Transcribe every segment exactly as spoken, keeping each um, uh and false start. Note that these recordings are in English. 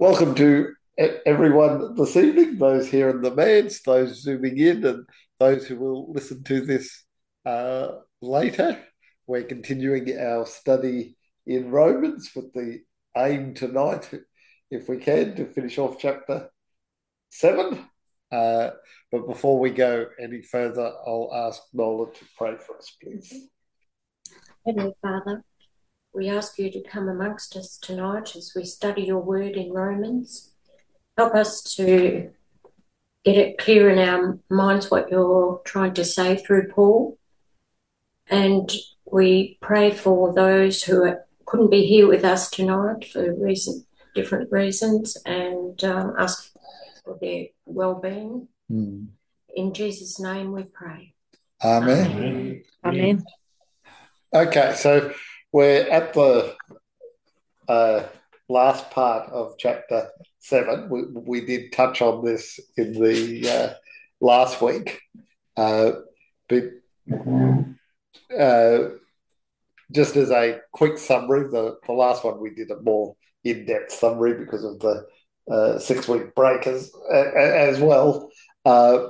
Welcome to e- everyone this evening, those here in the manse, those zooming in, and those who will listen to this uh, later. We're continuing our study in Romans with the aim tonight, if we can, to finish off chapter seven. Uh, but before we go any further, I'll ask Nola to pray for us, please. Heavenly Father, we ask you to come amongst us tonight as we study your word in Romans. Help us to get it clear in our minds what you're trying to say through Paul. And we pray for those who couldn't be here with us tonight for reason, different reasons, and um, ask for their well-being. Mm. In Jesus' name we pray. Amen. Amen. Amen. Okay, so we're at the uh, last part of chapter seven. We, we did touch on this in the uh, last week, uh, but uh, just as a quick summary, the, the last one we did a more in-depth summary because of the uh, six-week break as, as well. Uh,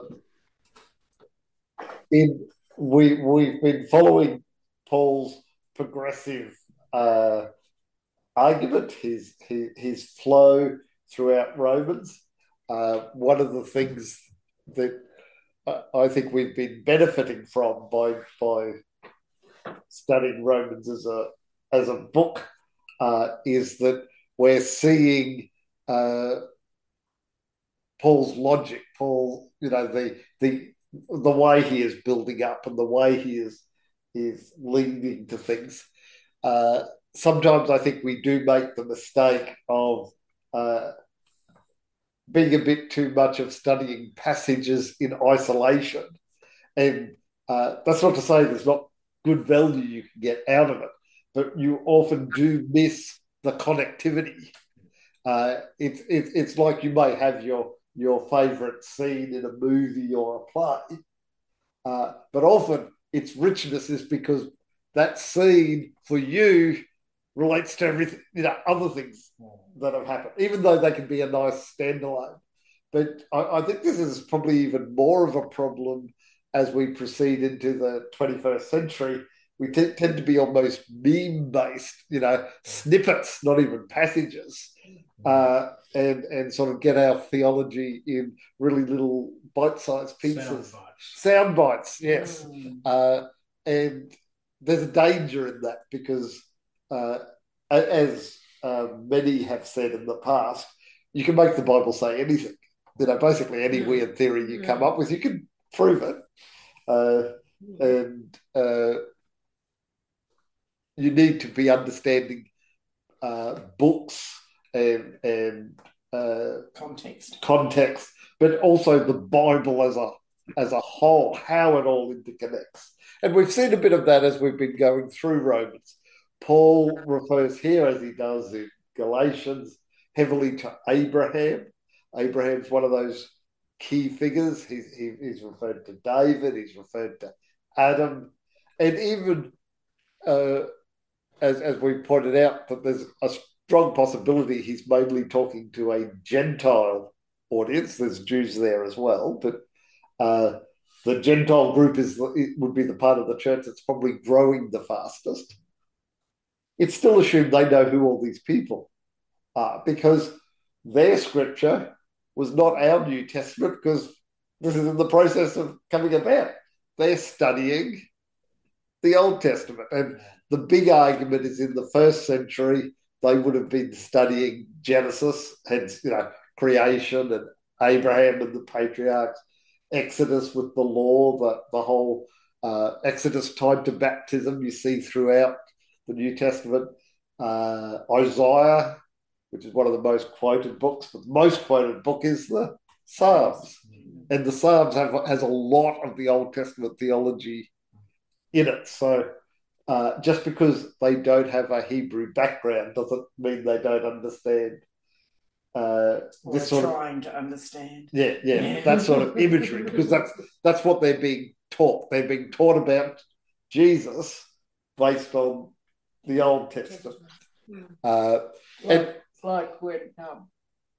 in we we've been following Paul's progressive uh, argument, his, his his flow throughout Romans. Uh, one of the things that I think we've been benefiting from by by studying Romans as a as a book uh, is that we're seeing uh, Paul's logic, Paul, you know, the the the way he is building up and the way he is is leading to things. Uh, sometimes I think we do make the mistake of uh, being a bit too much of studying passages in isolation. And uh, that's not to say there's not good value you can get out of it, but you often do miss the connectivity. Uh, it's it, it's like you may have your your favorite scene in a movie or a play, uh, but often its richness is because that scene for you relates to everything, you know, other things that have happened, even though they can be a nice standalone. But I, I think this is probably even more of a problem as we proceed into the twenty-first century. We t- tend to be almost meme based, you know, snippets, not even passages, uh, and and sort of get our theology in really little bite-sized pieces. Sound bites. Sound bites, yes. Mm. Uh, and there's a danger in that because, uh, as uh, many have said in the past, you can make the Bible say anything. You know, basically any weird theory you come up with, you can prove it. Uh, and uh, you need to be understanding uh, books and and uh, Context. context, but also the Bible as a as a whole, how it all interconnects. And we've seen a bit of that as we've been going through Romans. Paul refers here, as he does in Galatians, heavily to Abraham. Abraham's one of those key figures. He's, he, he's referred to David, he's referred to Adam, and even uh, as, as we pointed out, that there's a strong possibility he's mainly talking to a Gentile audience. There's Jews there as well, but uh, the Gentile group is it would be the part of the church that's probably growing the fastest. It's still assumed they know who all these people are because their scripture was not our New Testament because this is in the process of coming about. They're studying the Old Testament. And the big argument is in the first century, they would have been studying Genesis, hence, you know, creation and Abraham and the patriarchs, Exodus with the law, the, the whole uh, Exodus tied to baptism you see throughout the New Testament, uh, Isaiah, which is one of the most quoted books, but the most quoted book is the Psalms. And the Psalms have has a lot of the Old Testament theology in it. So uh, just because they don't have a Hebrew background doesn't mean they don't understand uh, this sort trying of, to understand. Yeah, yeah, yeah, that sort of imagery, because that's that's what they're being taught. They're being taught about Jesus based on the Old Testament. Uh, like, and, like when um,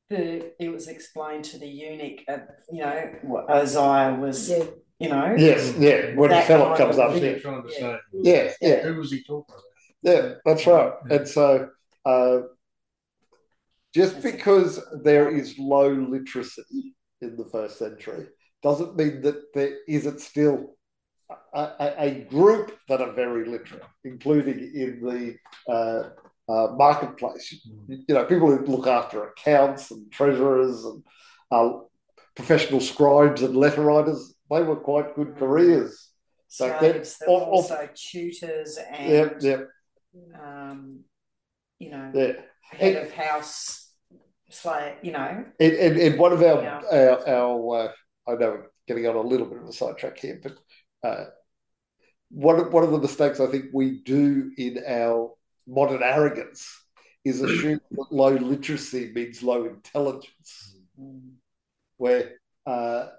the it was explained to the eunuch, uh, you know, what Isaiah was, Yeah. you know. Yes, yeah. When That Philip kind comes of up, What are yeah, you trying to Yeah. say? yeah, yeah, Who was he talking about? yeah. That's right. Yeah. And so, uh, just because there is low literacy in the first century doesn't mean that there isn't still a, a, a group that are very literate, including in the uh, uh, marketplace. You know, people who look after accounts and treasurers and uh, professional scribes and letter writers, they were quite good careers. Slaves that Off- were off- also tutors and, Yep, yep, um, you know, yeah. head And- of house, slave, you know. In, in, in one of our, Yeah. our, our uh, I know we're getting on a little bit of a sidetrack here, but uh, one, of, one of the mistakes I think we do in our modern arrogance is assume that low literacy means low intelligence, Mm. where uh,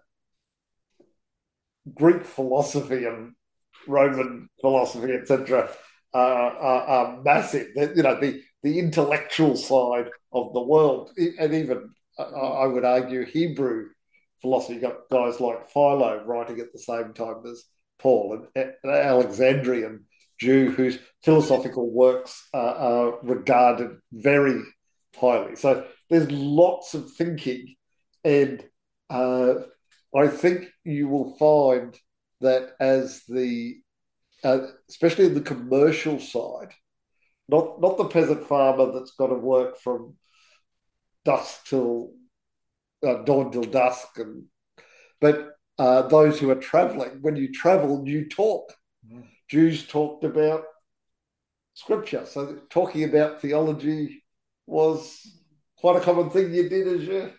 Greek philosophy and Roman philosophy, et cetera, uh, are, are massive. They're, you know, the, the intellectual side of the world, and even uh, I would argue Hebrew philosophy. You got guys like Philo writing at the same time as Paul, and an Alexandrian Jew whose philosophical works are, are regarded very highly. So there's lots of thinking, and uh, I think you will find that as the, uh, especially in the commercial side, not not the peasant farmer that's got to work from dusk till uh, dawn till dusk, and but uh, those who are traveling. When you travel, you talk. Mm. Jews talked about scripture, so talking about theology was quite a common thing you did as you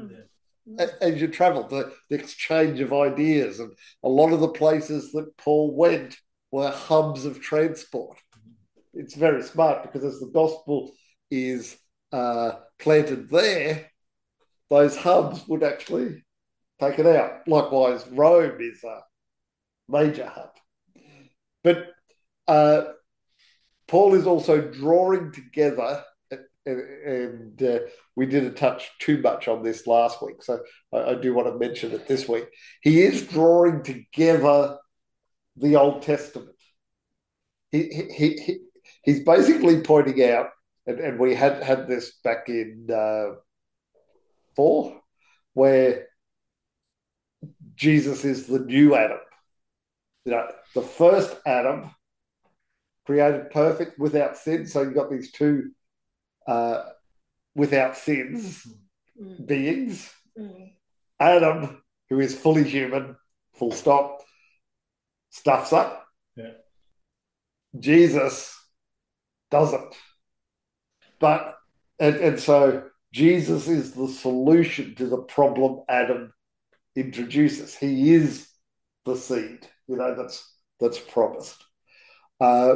as you travelled, the, the exchange of ideas. And a lot of the places that Paul went were hubs of transport. It's very smart because as the gospel is uh, planted there, those hubs would actually take it out. Likewise, Rome is a major hub. But uh, Paul is also drawing together, and uh, we didn't touch too much on this last week, so I, I do want to mention it this week. He is drawing together the Old Testament. He, he, he he's basically pointing out, and, and we had had this back in uh, four, where Jesus is the new Adam. You know, the first Adam created perfect without sin. So you've got these two uh, without sins Mm. beings. Mm. Adam, who is fully human, full stop, stuffs up. Yeah. Jesus doesn't. But, and, and so Jesus is the solution to the problem Adam introduces. He is the seed, you know, that's that's promised. Uh,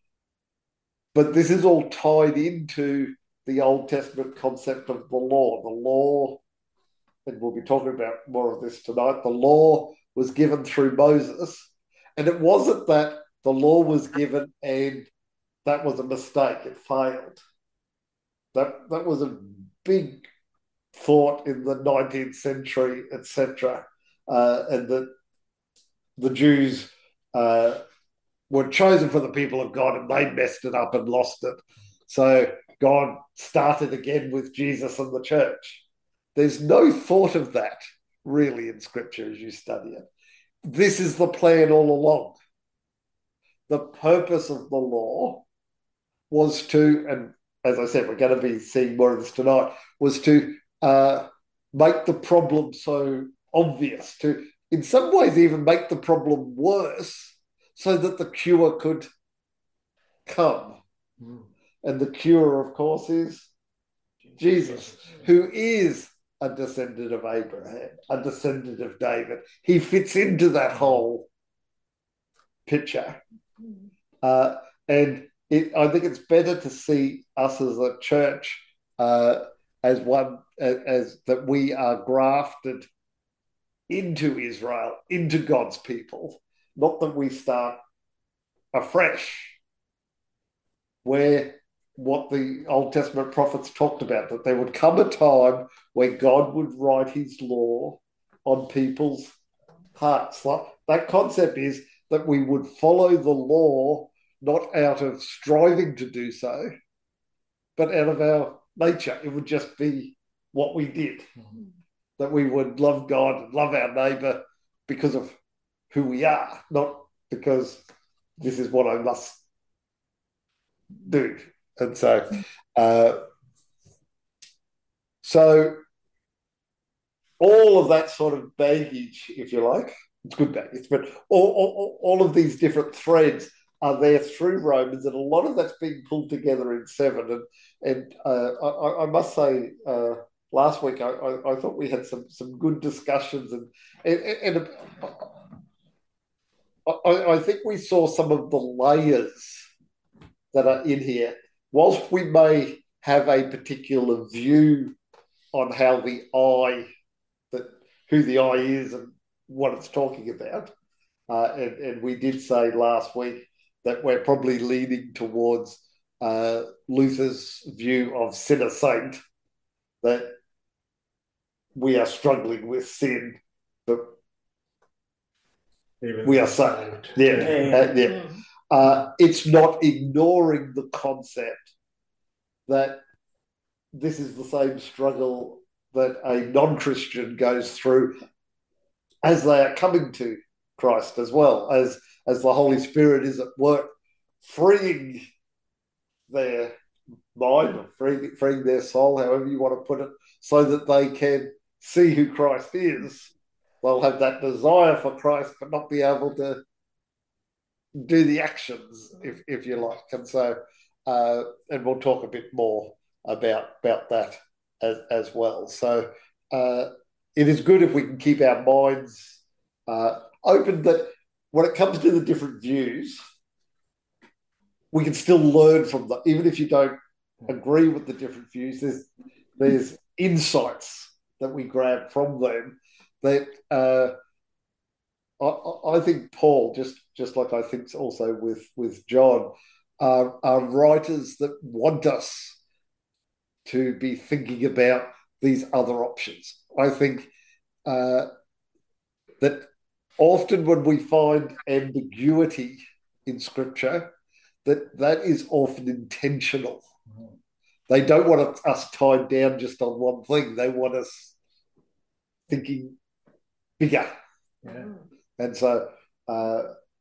but this is all tied into the Old Testament concept of the law. The law, and we'll be talking about more of this tonight, the law was given through Moses. And it wasn't that the law was given and that was a mistake, it failed. That, that was a big thought in the nineteenth century, et cetera. Uh, and that the Jews uh, were chosen for the people of God and they messed it up and lost it. So God started again with Jesus and the church. There's no thought of that really in Scripture as you study it. This is the plan all along. The purpose of the law was to, and as I said, we're going to be seeing more of this tonight, was to uh, make the problem so obvious, to in some ways even make the problem worse so that the cure could come. Mm. And the cure, of course, is Jesus, who is a descendant of Abraham, a descendant of David. He fits into that whole picture. Uh, and it, I think it's better to see us as a church uh, as one, as, as that we are grafted into Israel, into God's people, not that we start afresh, where what the Old Testament prophets talked about, that there would come a time where God would write his law on people's hearts. Like, that concept is that we would follow the law not out of striving to do so, but out of our nature. It would just be what we did. Mm-hmm. That we would love God and love our neighbour because of who we are, not because this is what I must do. And so, uh, so all of that sort of baggage, if you like, it's good baggage, but all, all, all of these different threads are there through Romans, and a lot of that's being pulled together in seven. And and uh, I, I must say, uh, last week I, I, I thought we had some some good discussions, and and, and I, I think we saw some of the layers that are in here. Whilst we may have a particular view on how the I, that who the I is and what it's talking about, uh, and, and we did say last week that we're probably leaning towards uh, Luther's view of sinner saint, that we are struggling with sin, but Even we are saved. Yeah, yeah. Uh, yeah. Mm. Uh, it's not ignoring the concept that this is the same struggle that a non-Christian goes through as they are coming to Christ, as well as as the Holy Spirit is at work freeing their mind, or freeing, freeing their soul, however you want to put it, so that they can see who Christ is. They'll have that desire for Christ, but not be able to do the actions, if if you like. And so, uh, and we'll talk a bit more about about that as as well. So, uh, it is good if we can keep our minds uh, open, that when it comes to the different views, we can still learn from them, even if you don't agree with the different views. There's there's insights that we grab from them that uh, I, I think Paul, just just like I think also with with John, are, are writers that want us to be thinking about these other options. I think uh, that often when we find ambiguity in Scripture, that that is often intentional. Mm. They don't want us tied down just on one thing. They want us thinking bigger. Yeah. And so uh,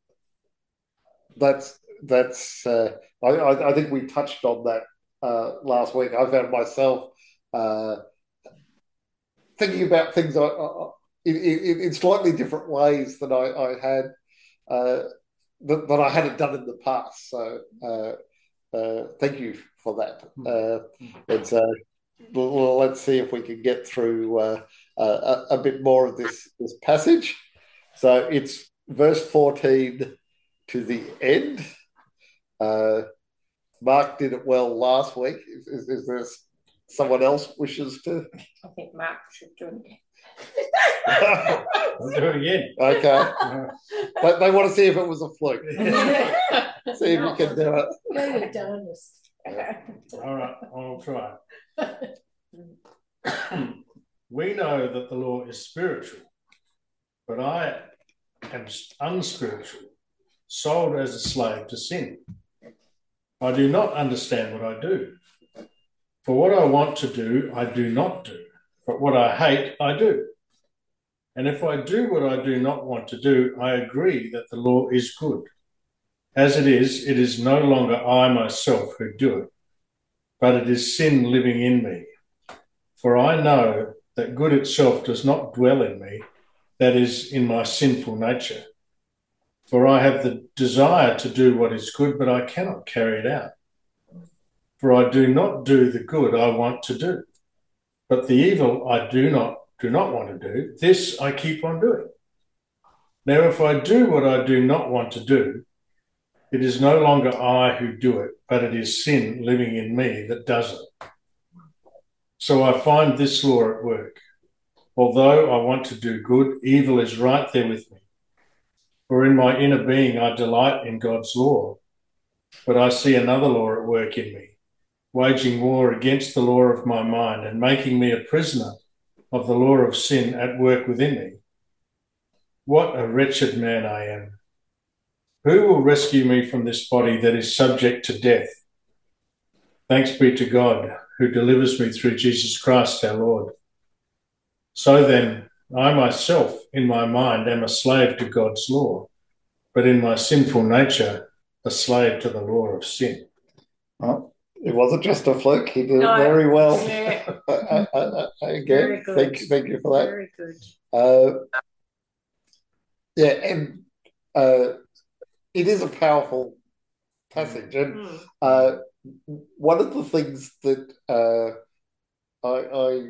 that's that's. Uh, I, I think we touched on that uh, last week. I found myself uh, thinking about things I, I, in, in, in slightly different ways than I, I had uh, that, that I hadn't done in the past. So uh, uh, thank you for that. Uh, and so well, let's see if we can get through uh, uh, a, a bit more of this this passage. So it's verse fourteen to the end. Uh, Mark did it well last week. Is, is, is there someone else wishes to? I think Mark should do it. I'll do it again. Okay. But they want to see if it was a fluke. See if you can do it. No, you've done this. All right, I'll try. We know that the law is spiritual, but I am unspiritual, sold as a slave to sin. I do not understand what I do. For what I want to do, I do not do. But what I hate, I do. And if I do what I do not want to do, I agree that the law is good. As it is, it is no longer I myself who do it, but it is sin living in me. For I know that good itself does not dwell in me, that is, in my sinful nature. For I have the desire to do what is good, but I cannot carry it out. For I do not do the good I want to do, but the evil I do not do not want to do, this I keep on doing. Now, if I do what I do not want to do, it is no longer I who do it, but it is sin living in me that does it. So I find this law at work. Although I want to do good, evil is right there with me. For in my inner being I delight in God's law, but I see another law at work in me, waging war against the law of my mind and making me a prisoner of the law of sin at work within me. What a wretched man I am. Who will rescue me from this body that is subject to death? Thanks be to God, who delivers me through Jesus Christ our Lord. So then, I myself, in my mind, am a slave to God's law, but in my sinful nature, a slave to the law of sin. Oh, it wasn't just a fluke. He did No. it very well. Yeah. I, I, I, I, again, Very good. thank you, thank you for that. Very good. Uh, yeah, and uh, it is a powerful passage, and Mm. uh, one of the things that uh, I, I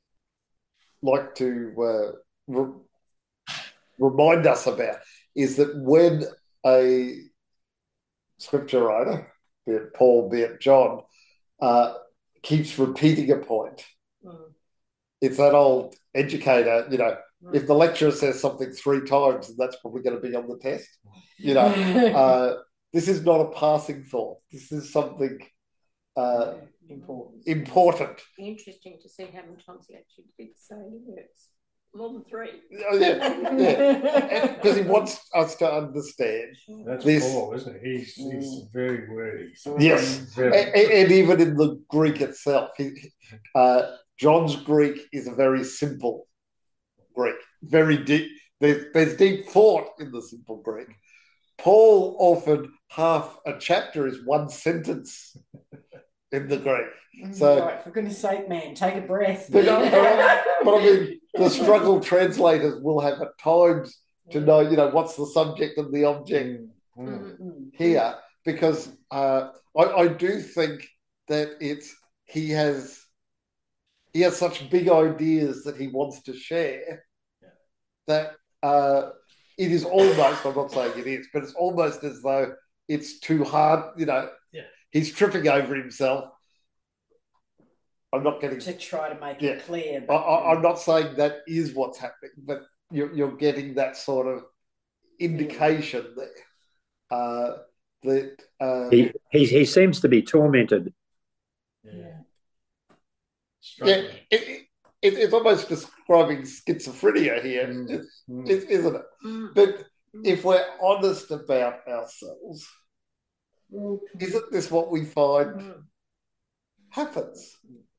like to uh, re- remind us about is that when a scripture writer, be it Paul, be it John, uh, keeps repeating a point, Mm. it's that old educator, you know, Mm. if the lecturer says something three times, then that's probably going to be on the test. You know, uh, this is not a passing thought. This is something uh, Important. important. Interesting to see how many times he actually did say words. More than three. Oh, yeah, yeah. Because he wants us to understand. That's This- Paul, isn't it? He's, he's very wordy. Yes. Very- And, and even in the Greek itself, he, uh, John's Greek is a very simple Greek, very deep. There's, there's deep thought in the simple Greek. Paul often half a chapter is one sentence in the Greek. So- right, for goodness sake, man, take a breath. But, I- but I mean, the struggle translators will have at times to know, you know, what's the subject and the object Mm. Mm. Mm. here, because uh, I, I do think that it's he has he has such big ideas that he wants to share Yeah. that uh, it is almost, I'm not saying it is, but it's almost as though it's too hard, you know, Yeah. he's tripping over himself. I'm not getting, To try to make Yeah. it clear. I, But, I, I'm not saying that is what's happening, but you're, you're getting that sort of indication there. Uh, that uh, He, he he seems to be tormented. Yeah. Yeah. yeah, Struggling. it, it, it's almost describing schizophrenia here, Mm. it- Mm. it- isn't it? Mm. But if we're honest about ourselves, Mm. isn't this what we find Mm. happens?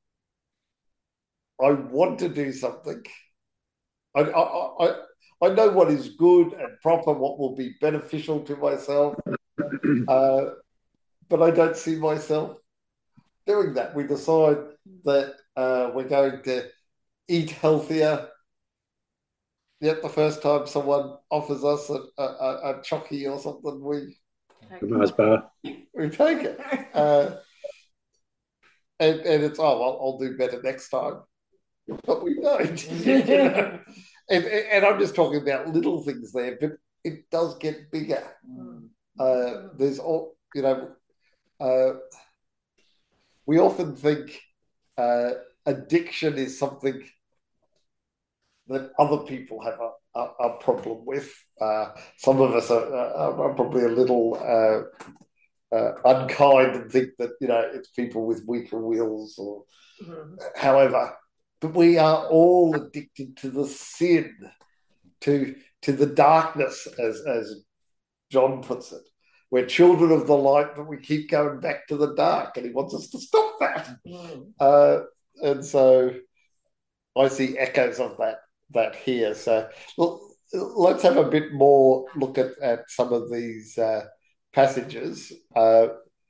I want to do something. I, I, I, I know what is good and proper, what will be beneficial to myself, uh, but I don't see myself doing that. We decide that uh, we're going to eat healthier. Yet the first time someone offers us a, a, a, a chocky or something, we The Mars bar. we take it. Uh, and, and it's, oh, well, I'll do better next time. But we don't. You know? and, and I'm just talking about little things there, but it does get bigger. Mm. Uh, there's all, you know, uh, we often think uh, addiction is something that other people have a, a, a problem with. Uh, some of us are, are, are probably a little uh, uh, unkind and think that, you know, it's people with weaker wills or Mm. however. But we are all addicted to the sin, to to the darkness, as as John puts it. We're children of the light, but we keep going back to the dark, and he wants us to stop that. Mm. Uh, and so I see echoes of that that here. So look, let's have a bit more look at, at some of these uh, passages. Uh,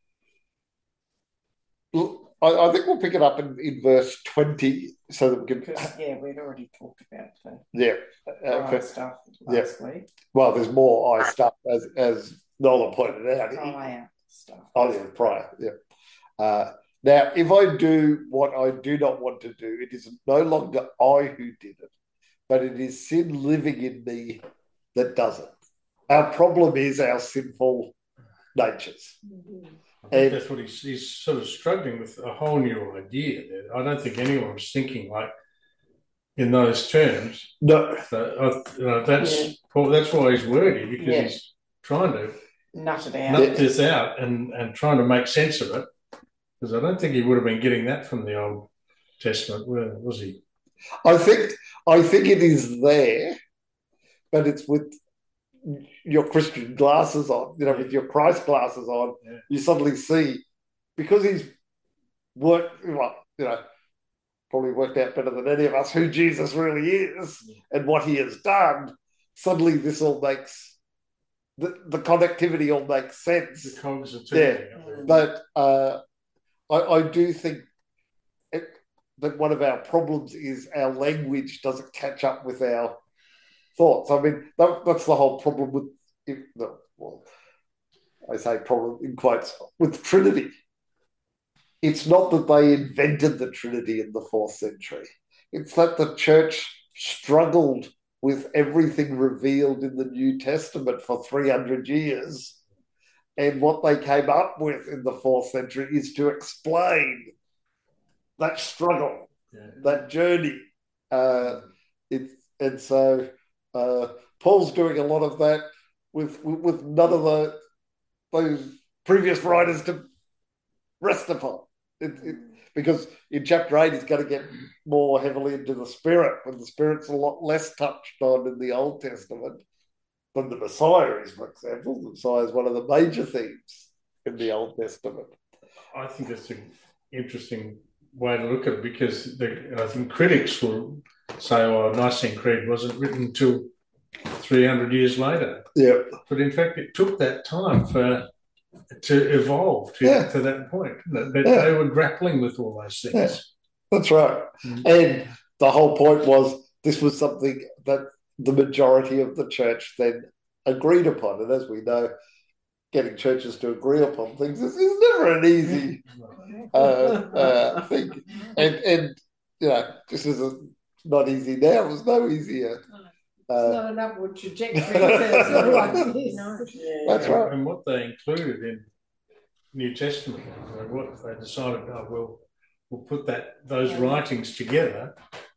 look, I, I think we'll pick it up in, in verse twenty so that we can. Because, yeah, we'd already talked about the Yeah. prior Okay. stuff Yeah. last week. Well, there's more I stuff as as Nola pointed out. Prior stuff. Oh, yeah, prior. Yeah. Uh, now, if I do what I do not want to do, it is no longer I who did it, but it is sin living in me that does it. Our problem is our sinful natures. Mm. I think And- that's what he's, he's sort of struggling with, a whole new idea there. I don't think anyone's thinking like in those terms. No, So, uh, you know, that's Yeah. Paul, that's why he's wordy, because Yeah. he's trying to Nut it out. nut this out and, and trying to make sense of it. Because I don't think he would have been getting that from the Old Testament, was he? I think I think it is there, but it's with your Christian glasses on, you know, with your Christ glasses on, Yeah. you suddenly see, because he's worked, well, you know, probably worked out better than any of us who Jesus really is and what he has done. Suddenly, this all makes the, the connectivity all makes sense. The cogs are turning. Yeah, but uh, I, I do think it, that one of our problems is our language doesn't catch up with our thoughts. I mean, that, that's the whole problem with, if, no, well, I say problem in quotes, with Trinity. It's not that they invented the Trinity in the fourth century. It's that the church struggled with everything revealed in the New Testament for three hundred years. And what they came up with in the fourth century is to explain that struggle, Yeah. that journey. Uh, it, and so uh, Paul's doing a lot of that with, with, with none of the those previous writers to rest upon. It, it, because in chapter eight, he's going to get more heavily into the Spirit, when the Spirit's a lot less touched on in the Old Testament than the Messiah is, for example. The Messiah is one of the major themes in the Old Testament. I think that's an interesting way to look at it, because the, I think critics will say, oh, Nicene Creed wasn't written until three hundred years later. Yeah. But in fact, it took that time for to evolve to, Yeah. to that point. That Yeah. they were grappling with all those things. Yeah. That's right. Mm. And the whole point was this was something that the majority of the church then agreed upon. And as we know, getting churches to agree upon things is, is never an easy uh, uh, thing. And, and, you know, this is a, not easy now. It was no easier. It's Uh, not an upward trajectory. It's sort of like this. Yeah. That's And- right. And what they included in New Testament, you know, what they decided, oh, we'll, we'll put that those Yeah. writings together.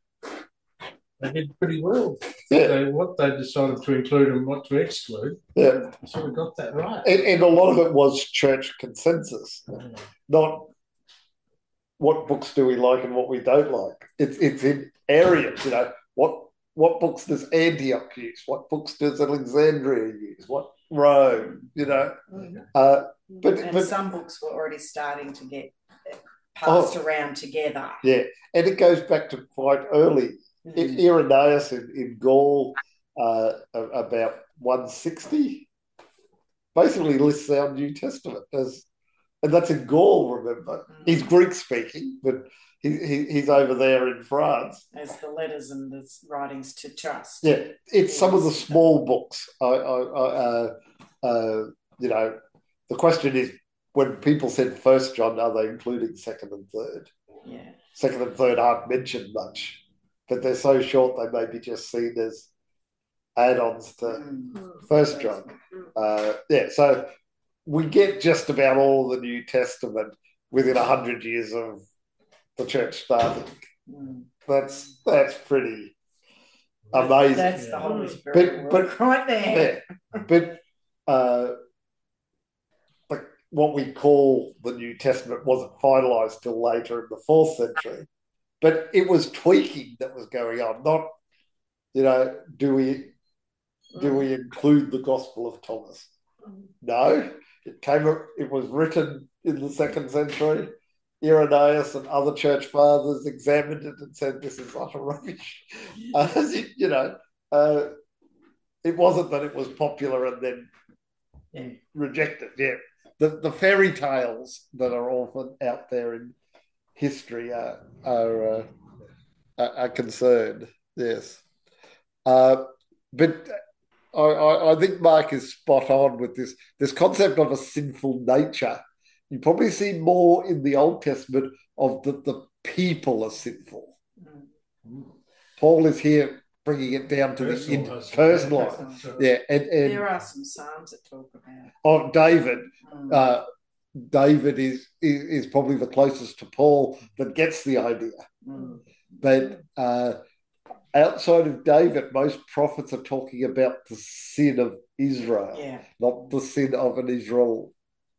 They did pretty well. Yeah. They, what they decided to include and what to exclude, Yeah. they sort of got that right. And, and a lot of it was church consensus, not what books do we like and what we don't like. It's it's in areas, you know, what what books does Antioch use? What books does Alexandria use? What Rome, you know? Uh, but And but some books were already starting to get passed Oh. around together. yeah, and it goes back to quite early. Mm. Irenaeus in, in Gaul, uh, about one sixty, basically lists our New Testament as, and that's in Gaul, remember. He's Greek speaking, but he, he, he's over there in France. As the letters and the writings to trust. Yeah, it's some of the small books. I, I, I uh, uh, you know, the question is, when people said First John, are they including second and third? Yeah. Second and third aren't mentioned much, but they're so short they may be just seen as add-ons to Mm. First John. Uh, yeah, so we get just about all of the New Testament within a hundred years of the church starting. Mm. That's that's pretty amazing. That's the Holy Spirit But- work right there. Yeah, but uh, like what we call the New Testament wasn't finalized till later in the fourth century, but it was tweaking that was going on. Not, you know, do we do we include the Gospel of Thomas? No, it came. It was written in the second century. Irenaeus and other church fathers examined it and said, "This is utter rubbish." Uh, you know, uh, it wasn't that it was popular and then Yeah. rejected. Yeah, the the fairy tales that are often out there in history are are uh, are, are concerned. Yes, uh, but I, I I think Mark is spot on with this this concept of a sinful nature. You probably see more in the Old Testament of that the people are sinful. Mm. Paul is here bringing it down to the Personal, in, I suppose. personal. Yeah, and, and There are some psalms that talk about. of David, Mm. uh, David is, is is probably the closest to Paul that gets the idea. Mm. But uh, outside of David, most prophets are talking about the sin of Israel, Yeah. not the sin of an Israel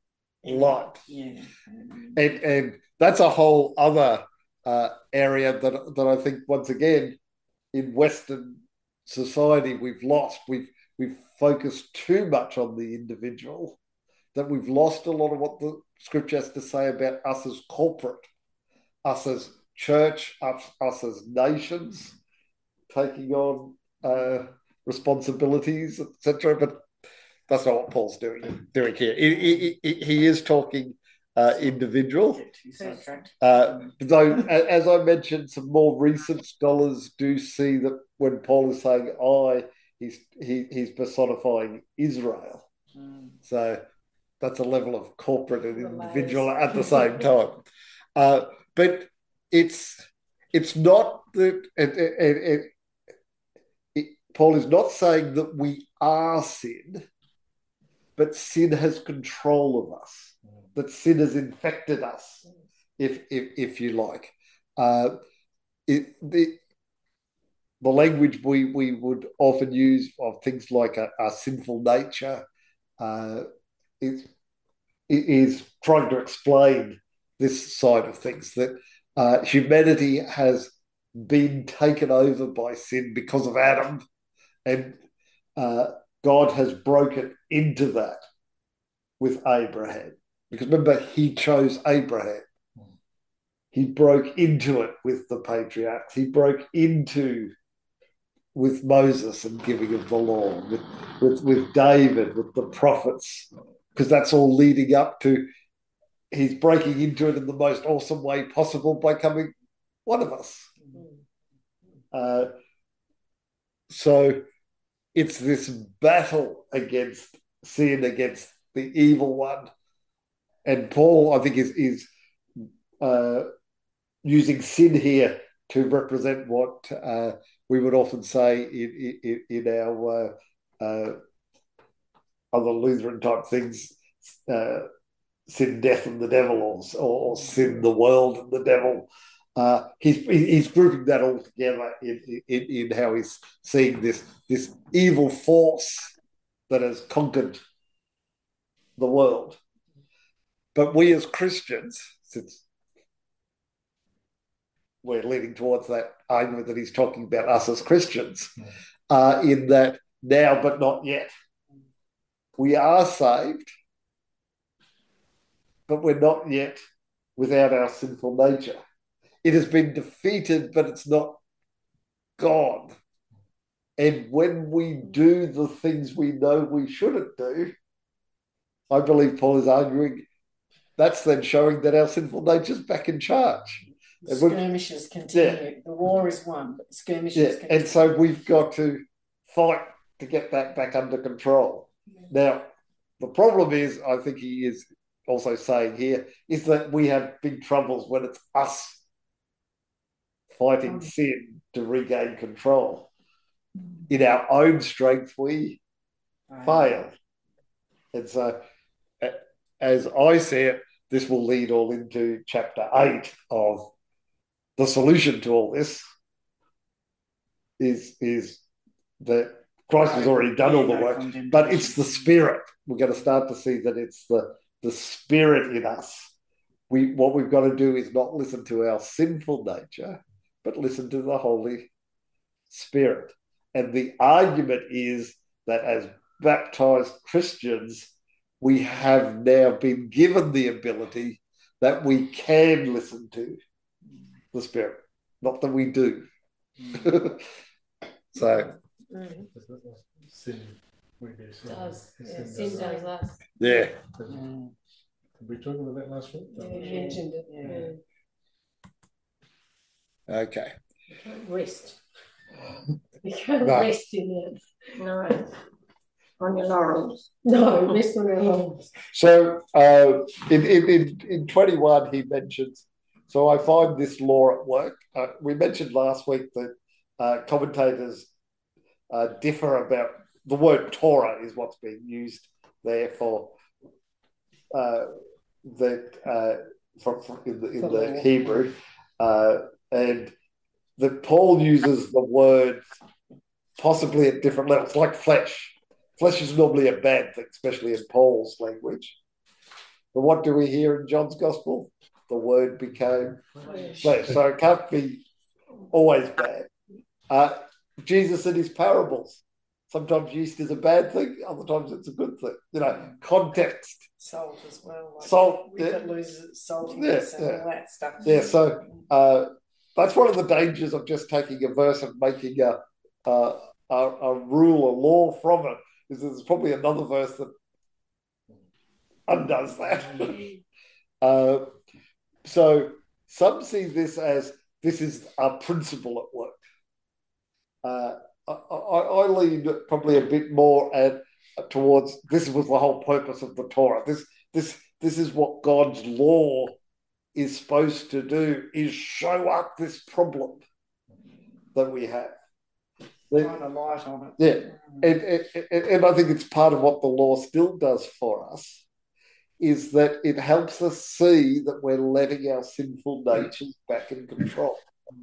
light. Yeah. And, and that's a whole other uh, area that, that I think, once again, in Western society, we've lost. We've, we've focused too much on the individual, that we've lost a lot of what the scripture has to say about us as corporate, us as church, us, us as nations, taking on uh, responsibilities, et cetera. But that's not what Paul's doing doing here. He, he, he is talking uh, individual. Uh, though, as I mentioned, some more recent scholars do see that when Paul is saying I, he's he, he's personifying Israel. Mm. So that's a level of corporate and individual at the same time. Uh, but it's it's not that it, it, it, it, Paul is not saying that we are sin, but sin has control of us, that sin has infected us, if if, if you like. Uh, it, the, the language we, we would often use of things like a, a sinful nature uh, is, is trying to explain this side of things, that uh, humanity has been taken over by sin because of Adam, and uh, God has broken into that with Abraham. Because remember, he chose Abraham. He broke into it with the patriarchs. He broke into with Moses and giving of the law, with, with, with David, with the prophets, because that's all leading up to he's breaking into it in the most awesome way possible by becoming one of us. Uh, so it's this battle against sin, against the evil one. And Paul, I think, is, is uh, using sin here to represent what uh, we would often say in, in, in our uh, uh, other Lutheran type things, uh, sin, death, and the devil, or, or sin, the world, and the devil. Uh, he's he's grouping that all together in, in, in how he's seeing this, this evil force that has conquered the world. But we as Christians, since we're leaning towards that argument that he's talking about us as Christians, uh, in that now but not yet. We are saved, but we're not yet without our sinful nature. It has been defeated, but it's not gone. And when we do the things we know we shouldn't do, I believe Paul is arguing that's then showing that our sinful nature's back in charge. Skirmishes continue. Yeah. The war is won, but skirmishes yeah. continue. And so we've got to fight to get that back under control. Yeah. Now, the problem is, I think he is also saying here, is that we have big troubles when it's us fighting sin to regain control. In our own strength, we right. fail. And so, as I see it, this will lead all into chapter eight of the solution to all this is, is that Christ has already done all the work, but it's the Spirit. We're going to start to see that it's the, the Spirit in us. We What we've got to do is not listen to our sinful nature, but listen to the Holy Spirit. And the argument is that as baptized Christians, we have now been given the ability that we can listen to the Spirit, not that we do. So, sin, we do sin. Does. Yeah, sin sin does us. Yeah. Did we talk about that last week? Yeah, you mentioned it. Yeah. Yeah. Okay. You can't rest. You can't No. rest in it. No. On your laurels. No, rest on your laurels. So uh, in, in, in, in twenty-one, he mentions, so I find this law at work. Uh, we mentioned last week that uh, commentators uh, differ about the word Torah is what's being used there for uh, that uh, for, for in the, in the Hebrew, uh, and that Paul uses the word possibly at different levels, like flesh. Flesh is normally a bad thing, especially in Paul's language. But what do we hear in John's Gospel? The Word became flesh. So it can't be always bad. Uh, Jesus and his parables. Sometimes yeast is a bad thing, other times it's a good thing. You know, context. Salt as well. Like Salt, if yeah. it loses its saltiness Yeah, and yeah. all that stuff. Yeah, so uh, that's one of the dangers of just taking a verse and making a, a, a, a rule, a law from it, is there's probably another verse that undoes that. uh, so some see this as this is a principle at work. Uh, I, I, I lean probably a bit more at towards this was the whole purpose of the Torah. This this this is what God's law is supposed to do, is show up this problem that we have. Shine a light on it. Yeah, and, and, and I think it's part of what the law still does for us, is that it helps us see that we're letting our sinful natures back in control.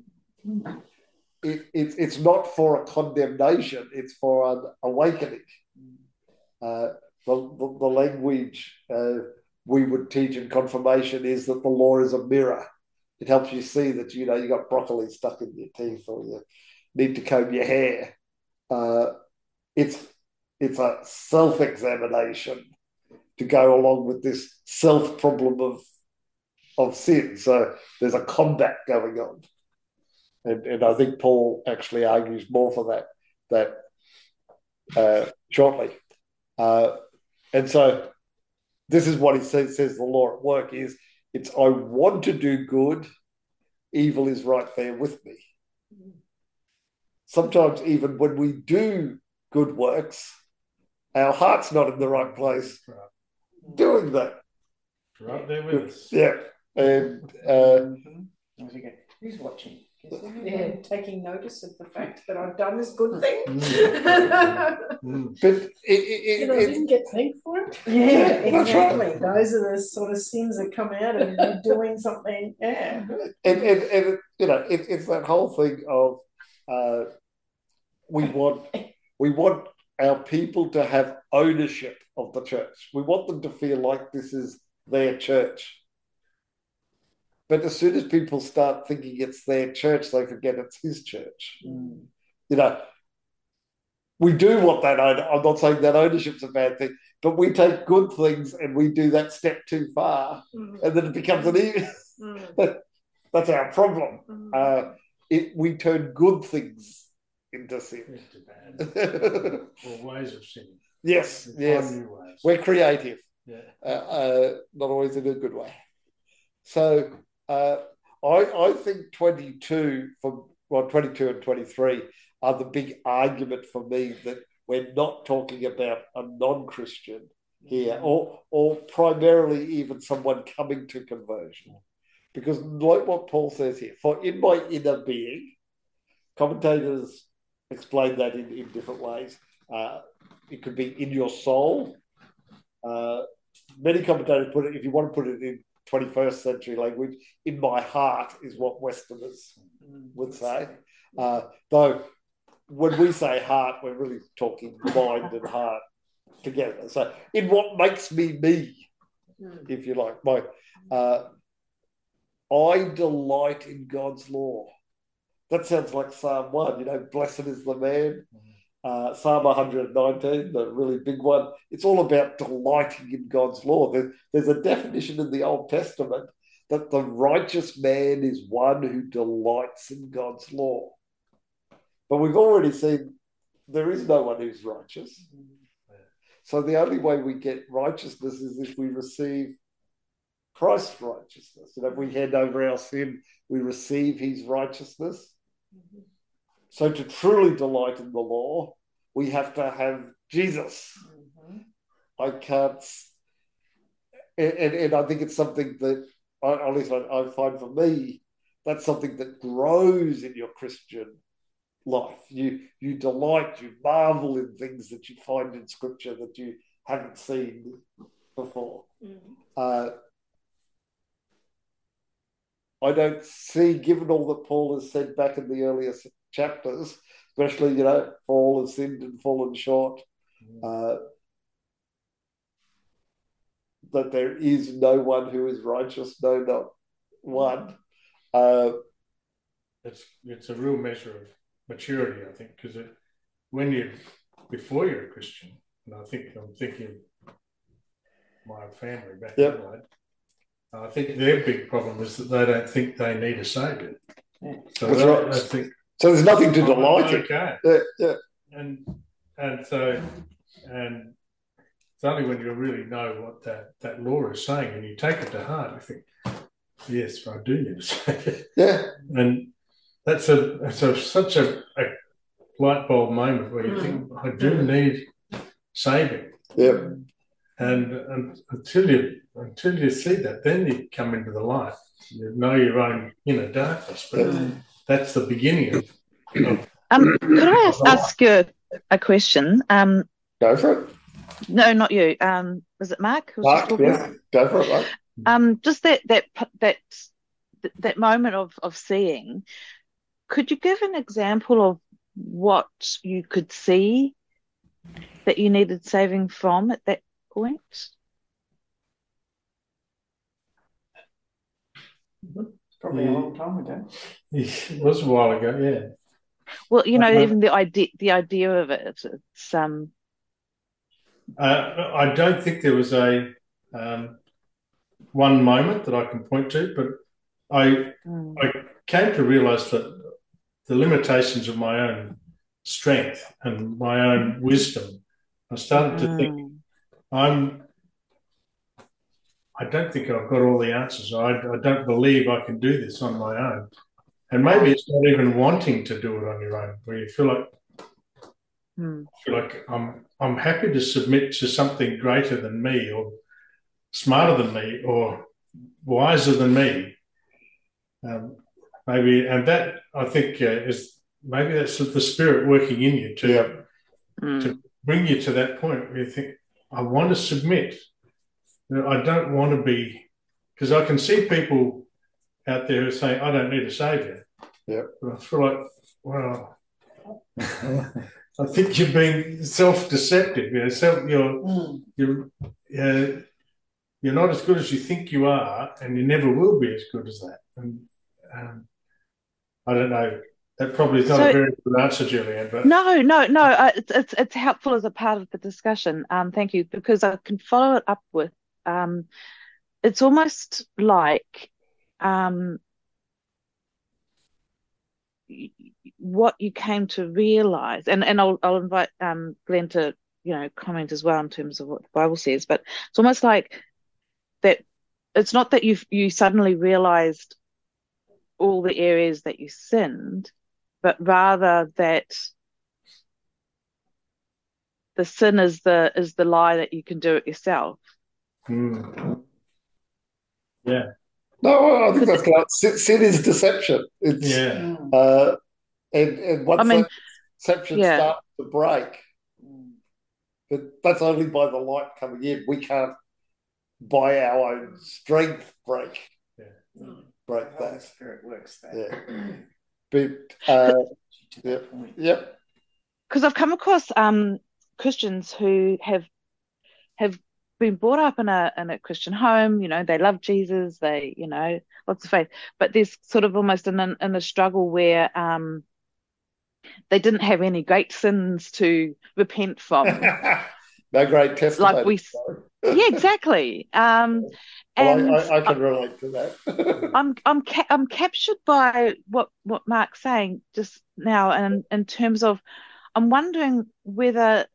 It, it, it's not for a condemnation, it's for an awakening. Uh, the, the, the language uh, we would teach in confirmation is that the law is a mirror. It helps you see that, you know, you got broccoli stuck in your teeth or you need to comb your hair. Uh, it's, it's a self-examination to go along with this self-problem of, of sin. So there's a combat going on. And, and I think Paul actually argues more for that, that uh, shortly. Uh, and so this is what he says, says the law at work is, it's I want to do good, evil is right there with me. Sometimes even when we do good works, our heart's not in the right place doing that. Right there with us. Yeah. And uh, who's watching? Is anyone Yeah. taking notice of the fact that I've done this good thing? Mm. but it, it, You know, I it, didn't get thanked for it. Yeah, That's exactly. Those are the sort of sins that come out of you doing something. Yeah. and, and, and you know, it, it's that whole thing of uh, we want we want our people to have ownership of the church. We want them to feel like this is their church. But as soon as people start thinking it's their church, they forget it's his church. Mm. You know, we do want that owner. I'm not saying that ownership's a bad thing, but we take good things and we do that step too far, Mm. and then it becomes an evil. Mm. That's our problem. Mm. Uh, it, we turn good things into sin. Into bad. Or ways of sin. Yes, We yes. find new ways. We're creative, Yeah. uh, uh, not always in a good way. So uh, I, I think twenty-two for well, twenty-two and twenty-three are the big argument for me that we're not talking about a non-Christian here, or or primarily even someone coming to conversion, because like what Paul says here, for in my inner being, commentators explain that in, in different ways. Uh, it could be in your soul. Uh, many commentators put it, if you want to put it in twenty-first century language, in my heart is what Westerners would say. Uh, though when we say heart, we're really talking mind and heart together. So in what makes me me, if you like. My, uh, I delight in God's law. That sounds like Psalm one, you know, blessed is the man. Uh, Psalm one hundred nineteen, the really big one. It's all about delighting in God's law. There, there's a definition in the Old Testament that the righteous man is one who delights in God's law. But we've already seen there is no one who's righteous. So the only way we get righteousness is if we receive Christ's righteousness. And if we hand over our sin, we receive his righteousness. So to truly delight in the law, we have to have Jesus. Mm-hmm. I can't, and, and, and I think it's something that, I, at least I, I find for me, that's something that grows in your Christian life. You you delight, you marvel in things that you find in Scripture that you haven't seen before. Mm-hmm. Uh, I don't see, given all that Paul has said back in the earlier chapters, especially, you know, for all have sinned and fallen short. Uh, that there is no one who is righteous, no, not one. Uh, it's it's a real measure of maturity, I think, because when you before you're a Christian, and I think I'm thinking of my family back Yep. then, I think their big problem is that they don't think they need a saviour. Yeah. So That's they, right. they think, so there's nothing to oh, delight in. okay, Yeah, yeah. and and so and it's only when you really know what that, that law is saying and you take it to heart, you think, yes, I do need a saviour. Yeah. And that's a that's a, such a, a light bulb moment where you think, I do need saving. Yeah. And, and until you until you see that, then you come into the light. You know your own inner darkness, but Yeah. that's the beginning of. of Um, could I ask, ask you a question? Um, Go for it. no, not you. Um, was it Mark? who was just Mark, talking? yes. Go for it, Mark. Um, just that that that that moment of of seeing. Could you give an example of what you could see that you needed saving from at that point? Probably a long time ago. It was a while ago, yeah. Well, you know, Uh, even the idea the idea of it. It's um. Uh, I don't think there was a um, one moment that I can point to, but I mm, I came to realise that the limitations of my own strength and my own wisdom. I started to think mm, I'm. I don't think I've got all the answers. I, I don't believe I can do this on my own. And maybe it's not even wanting to do it on your own, where you feel like mm, feel like I'm I'm happy to submit to something greater than me, or smarter than me, or wiser than me. Um, maybe, and that I think uh, is maybe that's the Spirit working in you to Yeah. mm. to bring you to that point where you think, I want to submit. You know, I don't want to be, because I can see people out there who are saying, I don't need a saviour. Yeah. But I feel like, well, I think you're being self-deceptive. You know, self, you're Mm. you're uh, you're not as good as you think you are, and you never will be as good as that. And um, I don't know. That probably is not So- a very good answer, Julianne. But No, no, no. Uh, it's it's it's helpful as a part of the discussion. Um, thank you, because I can follow it up with. Um, it's almost like um, y- what you came to realize, and and I'll I'll invite um Glenn to you know comment as well in terms of what the Bible says, but it's almost like that. It's not that you you suddenly realized all the areas that you sinned, but rather that the sin is the is the lie that you can do it yourself. mm, yeah, No, I think that's correct. Sin, sin is deception. It's yeah, Mm. uh, and and once I mean, that deception yeah. starts to break, Mm. but that's only by the light coming in. We can't, by our own strength, break Mm. break The Holy that. Spirit works that. Yeah. But uh, To that Yep. point. yep, Because I've come across um Christians who have have been brought up in a in a Christian home. You know, they love Jesus. They, you know, lots of faith. But there's sort of almost in a, in a struggle where um they didn't have any great sins to repent from, no great testimony. like we. Yeah, exactly. Um, Well, and I, I, I can relate to that. I'm I'm ca- I'm captured by what what Mark's saying just now, and in terms of, I'm wondering whether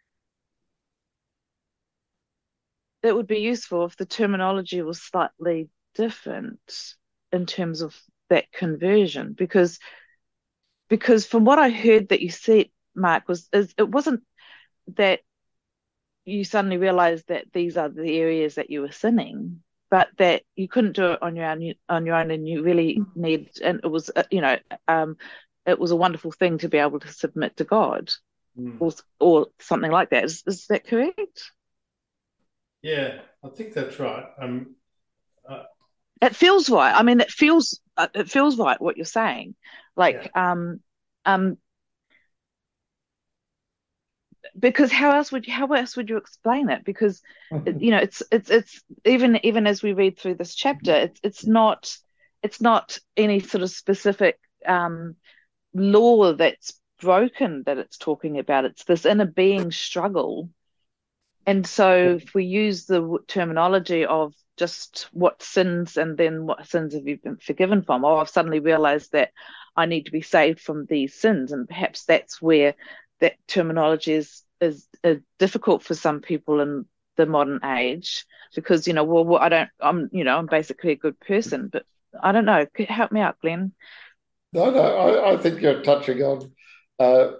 it would be useful if the terminology was slightly different in terms of that conversion, because because from what I heard that you said, Mark, was is it wasn't that you suddenly realized that these are the areas that you were sinning, but that you couldn't do it on your own on your own, and you really need, and it was uh, you know um it was a wonderful thing to be able to submit to God, mm. or or something like that. Is is that correct? Yeah, I think that's right. Um, It feels right. I mean, it feels uh, it feels right what you're saying. Like um um because how else would you, how else would you explain it? Because you know, it's it's it's even even as we read through this chapter, it's it's not it's not any sort of specific um, law that's broken that it's talking about. It's this inner being struggle. And so if we use the terminology of just what sins and then what sins have you been forgiven from, oh, I've suddenly realized that I need to be saved from these sins. And perhaps that's where that terminology is, is, is difficult for some people in the modern age because, you know, well, well, I don't, I'm, you know, I'm basically a good person, but I don't know. Help me out, Glenn. No, no, I, I think you're touching on, uh,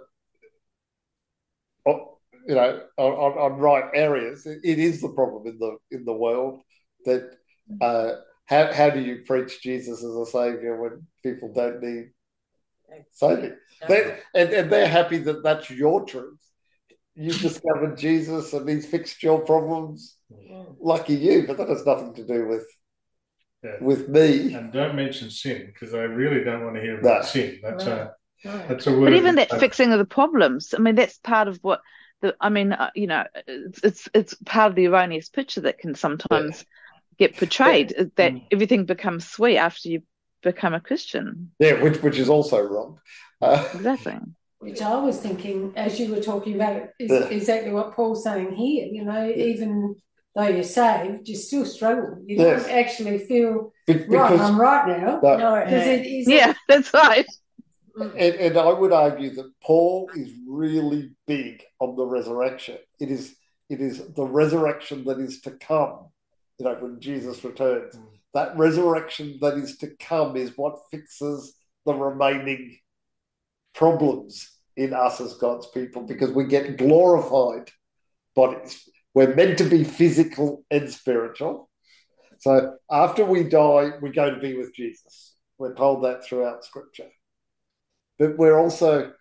on you know, on, on, on right areas. It, it is the problem in the in the world that uh, how how do you preach Jesus as a savior when people don't need saving? They, and and they're happy that that's your truth. You've discovered Jesus and he's fixed your problems. Lucky you, but that has nothing to do with Yeah. with me. And don't mention sin because I really don't want to hear about No. sin. That's No. a No. that's a word. But even that uh, fixing of the problems, I mean, that's part of what the, I mean, uh, you know, it's, it's it's part of the erroneous picture that can sometimes get portrayed, is that Mm. everything becomes sweet after you become a Christian. Yeah, which which is also wrong. Uh, Exactly. Which I was thinking, as you were talking about it, is Yeah. exactly what Paul's saying here. You know, even though you're saved, you still struggle. You Yes. don't actually feel, be- right, because I'm right now. No. No, Because it is. Yeah, that's right. And, and I would argue that Paul is really big on the resurrection. It is it is the resurrection that is to come, you know, when Jesus returns. Mm. That resurrection that is to come is what fixes the remaining problems in us as God's people because we get glorified bodies. We're meant to be physical and spiritual. So after we die, we go to be with Jesus. We're told that throughout Scripture. But we're also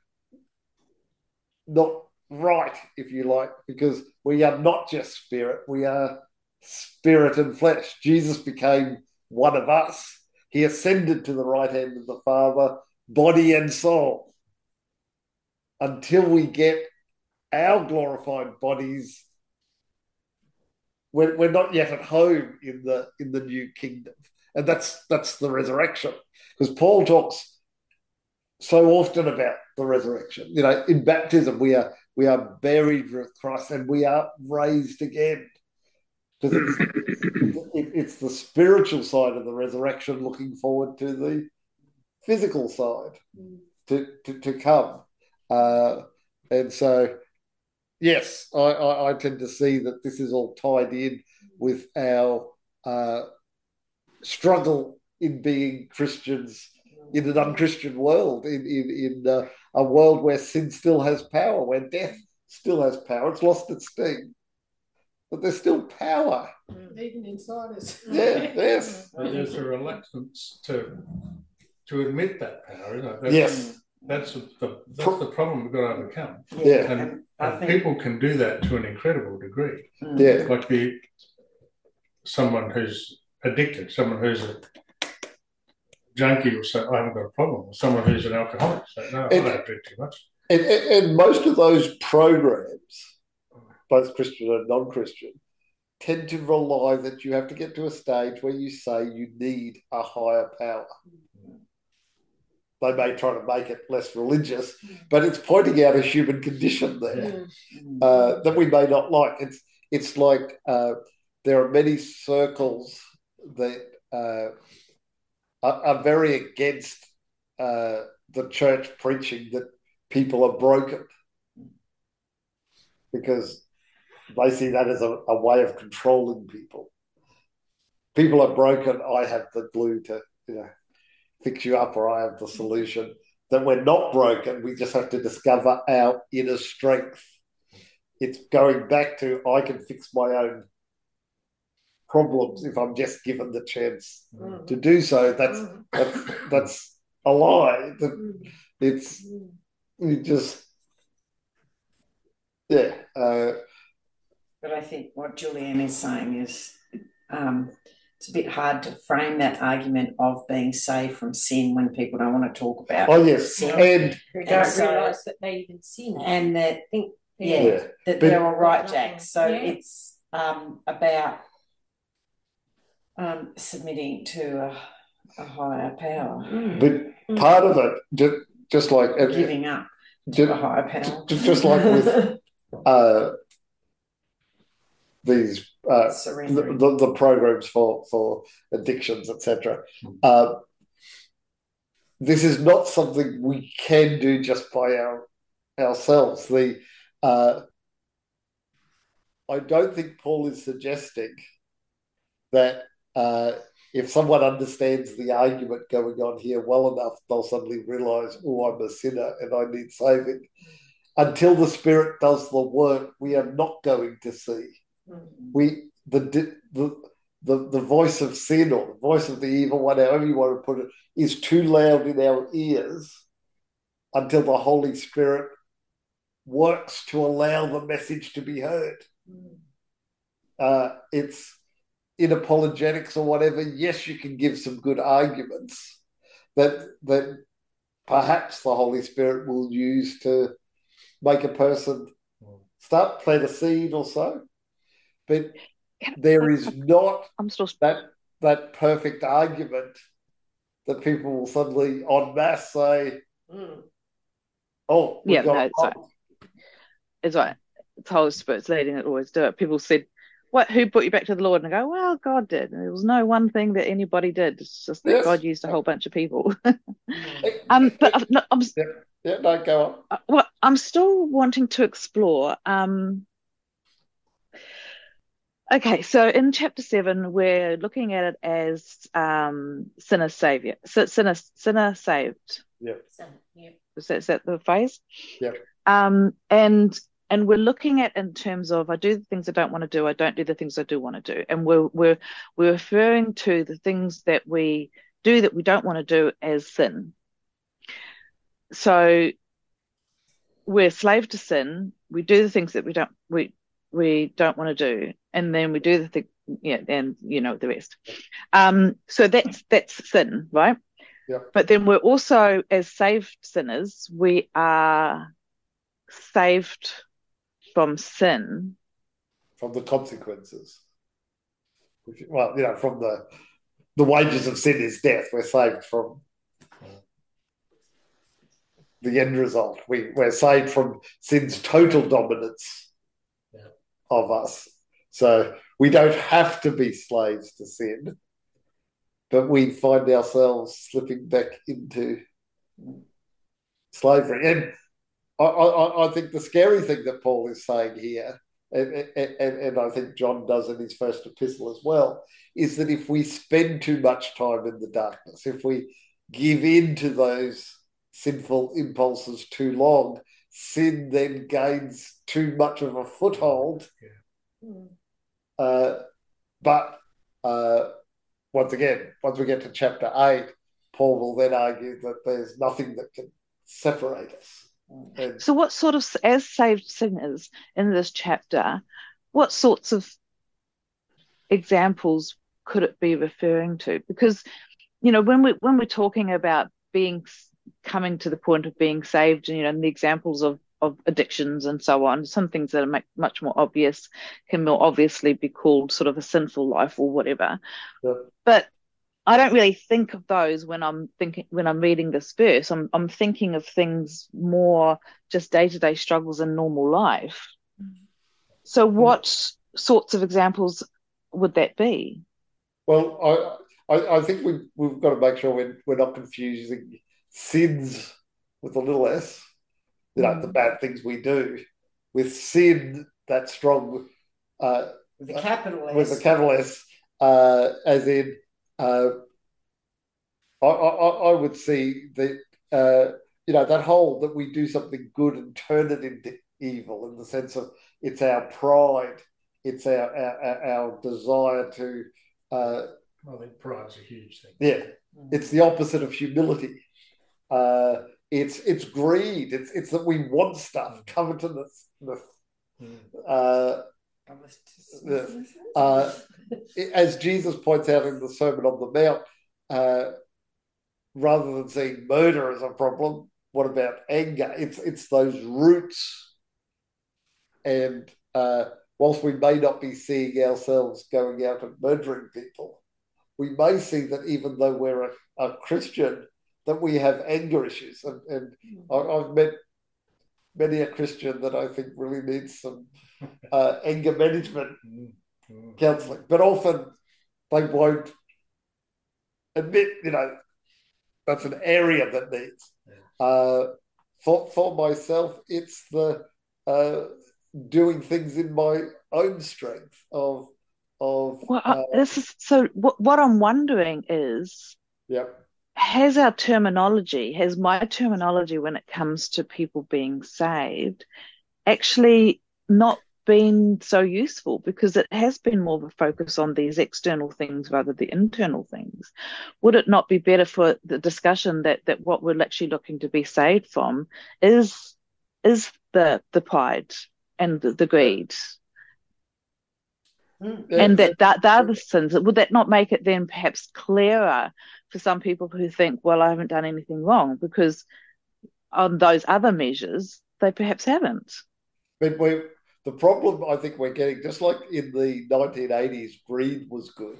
not right, if you like, because we are not just spirit, we are spirit and flesh. Jesus became one of us. He ascended to the right hand of the Father, body and soul. Until we get our glorified bodies, we're, we're not yet at home in the in the new kingdom. And that's that's the resurrection. Because Paul talks so often about the resurrection. You know, in baptism, we are we are buried with Christ and we are raised again. Because it's, it, it's the spiritual side of the resurrection looking forward to the physical side to, to, to come. Uh, and so, yes, I, I, I tend to see that this is all tied in with our uh, struggle in being Christians in an unchristian world, in in, in uh, a world where sin still has power, where death still has power. It's lost its sting, but there's still power. Even inside us. Yeah, yes. But there's a reluctance to to admit that power, isn't it? That's, Yes. That's the that's the problem we've got to overcome. Yeah. And, And I and think people can do that to an incredible degree. mm, Yeah. Like the someone who's addicted, someone who's a junkie will say, I haven't got a problem. Or someone who's an alcoholic say, no, I And- don't drink too much. And, and, and most of those programs, both Christian and non-Christian, tend to rely that you have to get to a stage where you say you need a higher power. They may try to make it less religious, but it's pointing out a human condition there mm, uh, that we may not like. It's it's like uh, there are many circles that uh, are, are very against uh, the church preaching that people are broken because they see that as a, a way of controlling people. People are broken. I have the glue to, you know, fix you up, or I have the solution. That we're not broken. We just have to discover our inner strength. It's going back to I can fix my own problems if I'm just given the chance Mm. to do so. That's Mm. that's, that's a lie. That Mm. it's Mm. you just yeah. Uh, but I think what Julianne is saying is um, it's a bit hard to frame that argument of being saved from sin when people don't want to talk about oh yes, sin. and who And don't so- realise that they even sin. And that think Yeah, Yeah. that But- they're all right, Nothing. Jack. So Yeah. it's um, about um, submitting to a, a higher power, But part of it, ju- just like giving up to ju- a higher power. ju- just like with uh, these uh, the, Surrendering. the, the programs for for addictions, et cetera. Uh, this is not something we can do just by our ourselves. The uh, I don't think Paul is suggesting that uh, if someone understands the argument going on here well enough, they'll suddenly realise, oh, I'm a sinner and I need saving. Until the Spirit does the work, we are not going to see. We the the the the voice of sin or the voice of the evil one, however you want to put it, is too loud in our ears until the Holy Spirit works to allow the message to be heard. Uh, it's in apologetics or whatever. Yes, you can give some good arguments that that perhaps the Holy Spirit will use to make a person start plant a seed or so. But there is not I'm still that that perfect argument that people will suddenly en masse say, oh, we've yeah, got no, a it's right. problem. It's right. It's Holy Spirit's leading it, always do it. People said, what, who brought you back to the Lord? And I go, well, God did. And there was no one thing that anybody did. It's just that Yes. God used a whole bunch of people. um, but I'm, no, I'm, Yeah, yeah, no, go on. uh, what I'm still wanting to explore. Um, okay, so in chapter seven, we're looking at it as um, sinner savior, si- sinner sinner saved. Yeah, So, yeah. Is that, is that the phrase? yeah, Um, and and we're looking at in terms of I do the things I don't want to do, I don't do the things I do want to do, and we're we're we're referring to the things that we do that we don't want to do as sin. So we're slave to sin. We do the things that we don't we we don't want to do, and then we do the thing, yeah, and you know the rest. Um, so that's that's sin, right? yeah. But then we're also, as saved sinners, we are saved from sin. From the consequences. Which, well, you know, from the the wages of sin is death. We're saved from the end result. We, we're saved from sin's total dominance Yeah. of us. So we don't have to be slaves to sin, but we find ourselves slipping back into slavery. And I, I, I think the scary thing that Paul is saying here, and, and, and I think John does in his first epistle as well, is that if we spend too much time in the darkness, if we give in to those sinful impulses too long, sin then gains too much of a foothold. Yeah. Uh, but uh, once again, once we get to chapter eight, Paul will then argue that there's nothing that can separate us. And So what sort of, as saved sinners in this chapter, what sorts of examples could it be referring to? Because, you know, when we when we're talking about being coming to the point of being saved, and you know, and the examples of of addictions and so on, some things that are make, much more obvious can more obviously be called sort of a sinful life or whatever. yeah, But I don't really think of those when I'm thinking when I'm reading this verse. I'm I'm thinking of things more just day-to-day struggles in normal life. So what sorts of examples would that be? well, I, I, I think we, we've got to make sure we're, we're not confusing sins with a little s, you know, the bad things we do, with sin, that strong, uh, The capital S. with the capital S, uh, as in, uh, I, I, I would see that, uh, you know, that whole that we do something good and turn it into evil, in the sense of it's our pride, it's our our, our desire to, uh, I think pride's a huge thing. yeah, it's the opposite of humility. Uh, it's it's greed. It's it's that we want stuff, covetousness. Mm. Uh, uh, as Jesus points out in the Sermon on the Mount, uh, rather than seeing murder as a problem, what about anger? It's it's those roots and uh, whilst we may not be seeing ourselves going out and murdering people, we may see that even though we're a, a Christian, that we have anger issues. And, and I, I've met many a Christian that I think really needs some uh, anger management counselling, but often they won't admit, you know, that's an area that needs. Uh, for, for myself, it's the uh, doing things in my own strength of of Well, uh, this is so. What, what I'm wondering is, yeah. has our terminology, has my terminology when it comes to people being saved, actually not been so useful, because it has been more of a focus on these external things rather than the internal things? Would it not be better for the discussion that that what we're actually looking to be saved from is is the the pride and the, the greed? Yeah, And that, that they're the sins. Would that not make it then perhaps clearer for some people who think, well, I haven't done anything wrong, because on those other measures, they perhaps haven't? but we, the problem I think we're getting, just like in the nineteen eighties, greed was good.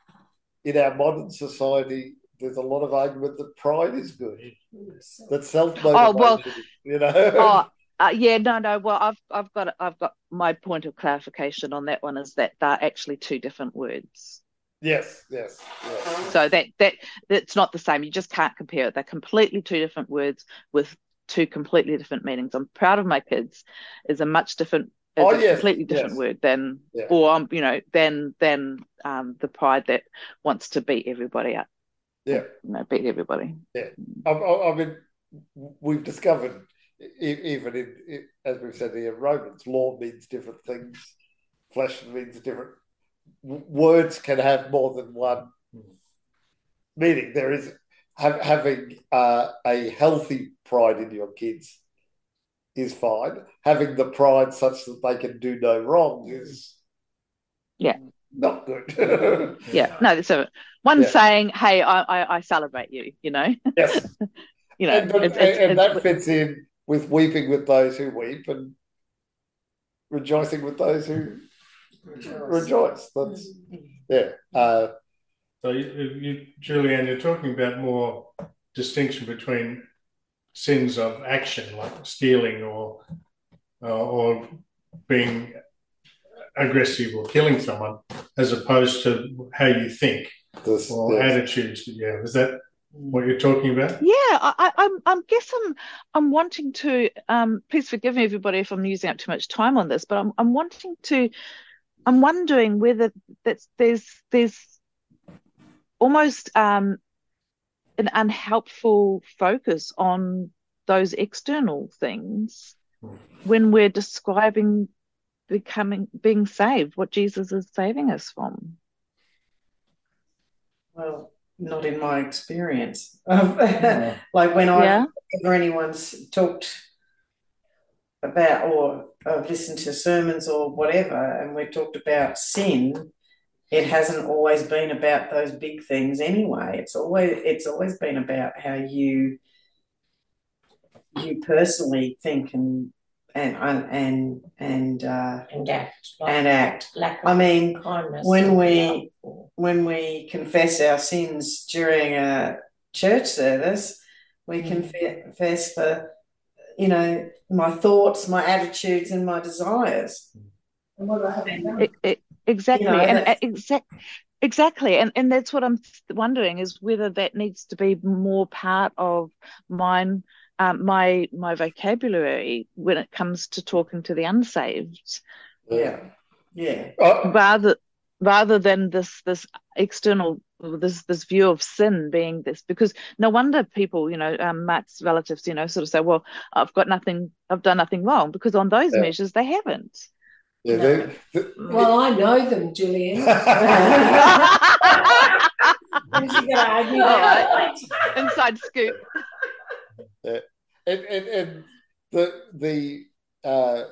In our modern society, there's a lot of argument that pride is good, that self-motivation, Oh, well, you know. oh, uh, yeah, no, no. Well, I've I've got I've got my point of clarification on that one is that they're actually two different words. Yes, yes, yes. So that that that's not the same. You just can't compare it. They're completely two different words with two completely different meanings. I'm proud of my kids is a much different, is Oh, a yes, completely different yes. word than, Yeah. or um, you know, than than um the pride that wants to beat everybody up. Yeah, You know, beat everybody. yeah. I, I, I mean, we've discovered, e- even in, in, as we've said here, Romans, law means different things. Flesh means different. w- Words can have more than one meaning. There is have, having uh, a healthy pride in your kids is fine. Having the pride such that they can do no wrong is Yeah. not good. Yeah. No, so one Yeah. saying, hey, I, I I celebrate you, you know. Yes. You know, And, but, it's, and, it's, and it's, that fits in with weeping with those who weep and rejoicing with those who rejoice. That's yeah. Uh, So, you, you, Julianne, you're talking about more distinction between sins of action, like stealing or uh, or being aggressive or killing someone, as opposed to how you think this, or yes. attitudes that you have. Is that what you're talking about? yeah, I, I, I'm, I'm guess I'm, I'm wanting to. Um, please forgive me, everybody, if I'm using up too much time on this, but I'm, I'm wanting to. I'm wondering whether that's there's, there's almost um an unhelpful focus on those external things when we're describing becoming, being saved, what Jesus is saving us from. Well, not in my experience. Like when I've Yeah. or anyone's talked about or I've listened to sermons or whatever, and we've talked about sin, it hasn't always been about those big things anyway. It's always it's always been about how you you personally think and and and and uh, and act. and act. Lack I of mean, kindness. when and we love. when we confess our sins during a church service, we Mm. confess for, you know, my thoughts, my attitudes, and my desires. And what I haven't done. It, it, exactly. You know, and that's- exact, exactly. And, and that's what I'm wondering is whether that needs to be more part of mine, um, my, my vocabulary when it comes to talking to the unsaved, Yeah, yeah. Uh, rather, rather than this, this external, this, this view of sin being this, because no wonder people, you know, um, Mark's relatives, you know, sort of say, well, I've got nothing, I've done nothing wrong, because on those Yeah. measures, they haven't. yeah, No. they- they- Well, I know them, Julian. Who's you going to argue All that? right. Inside scoop. and, and, and the the uh,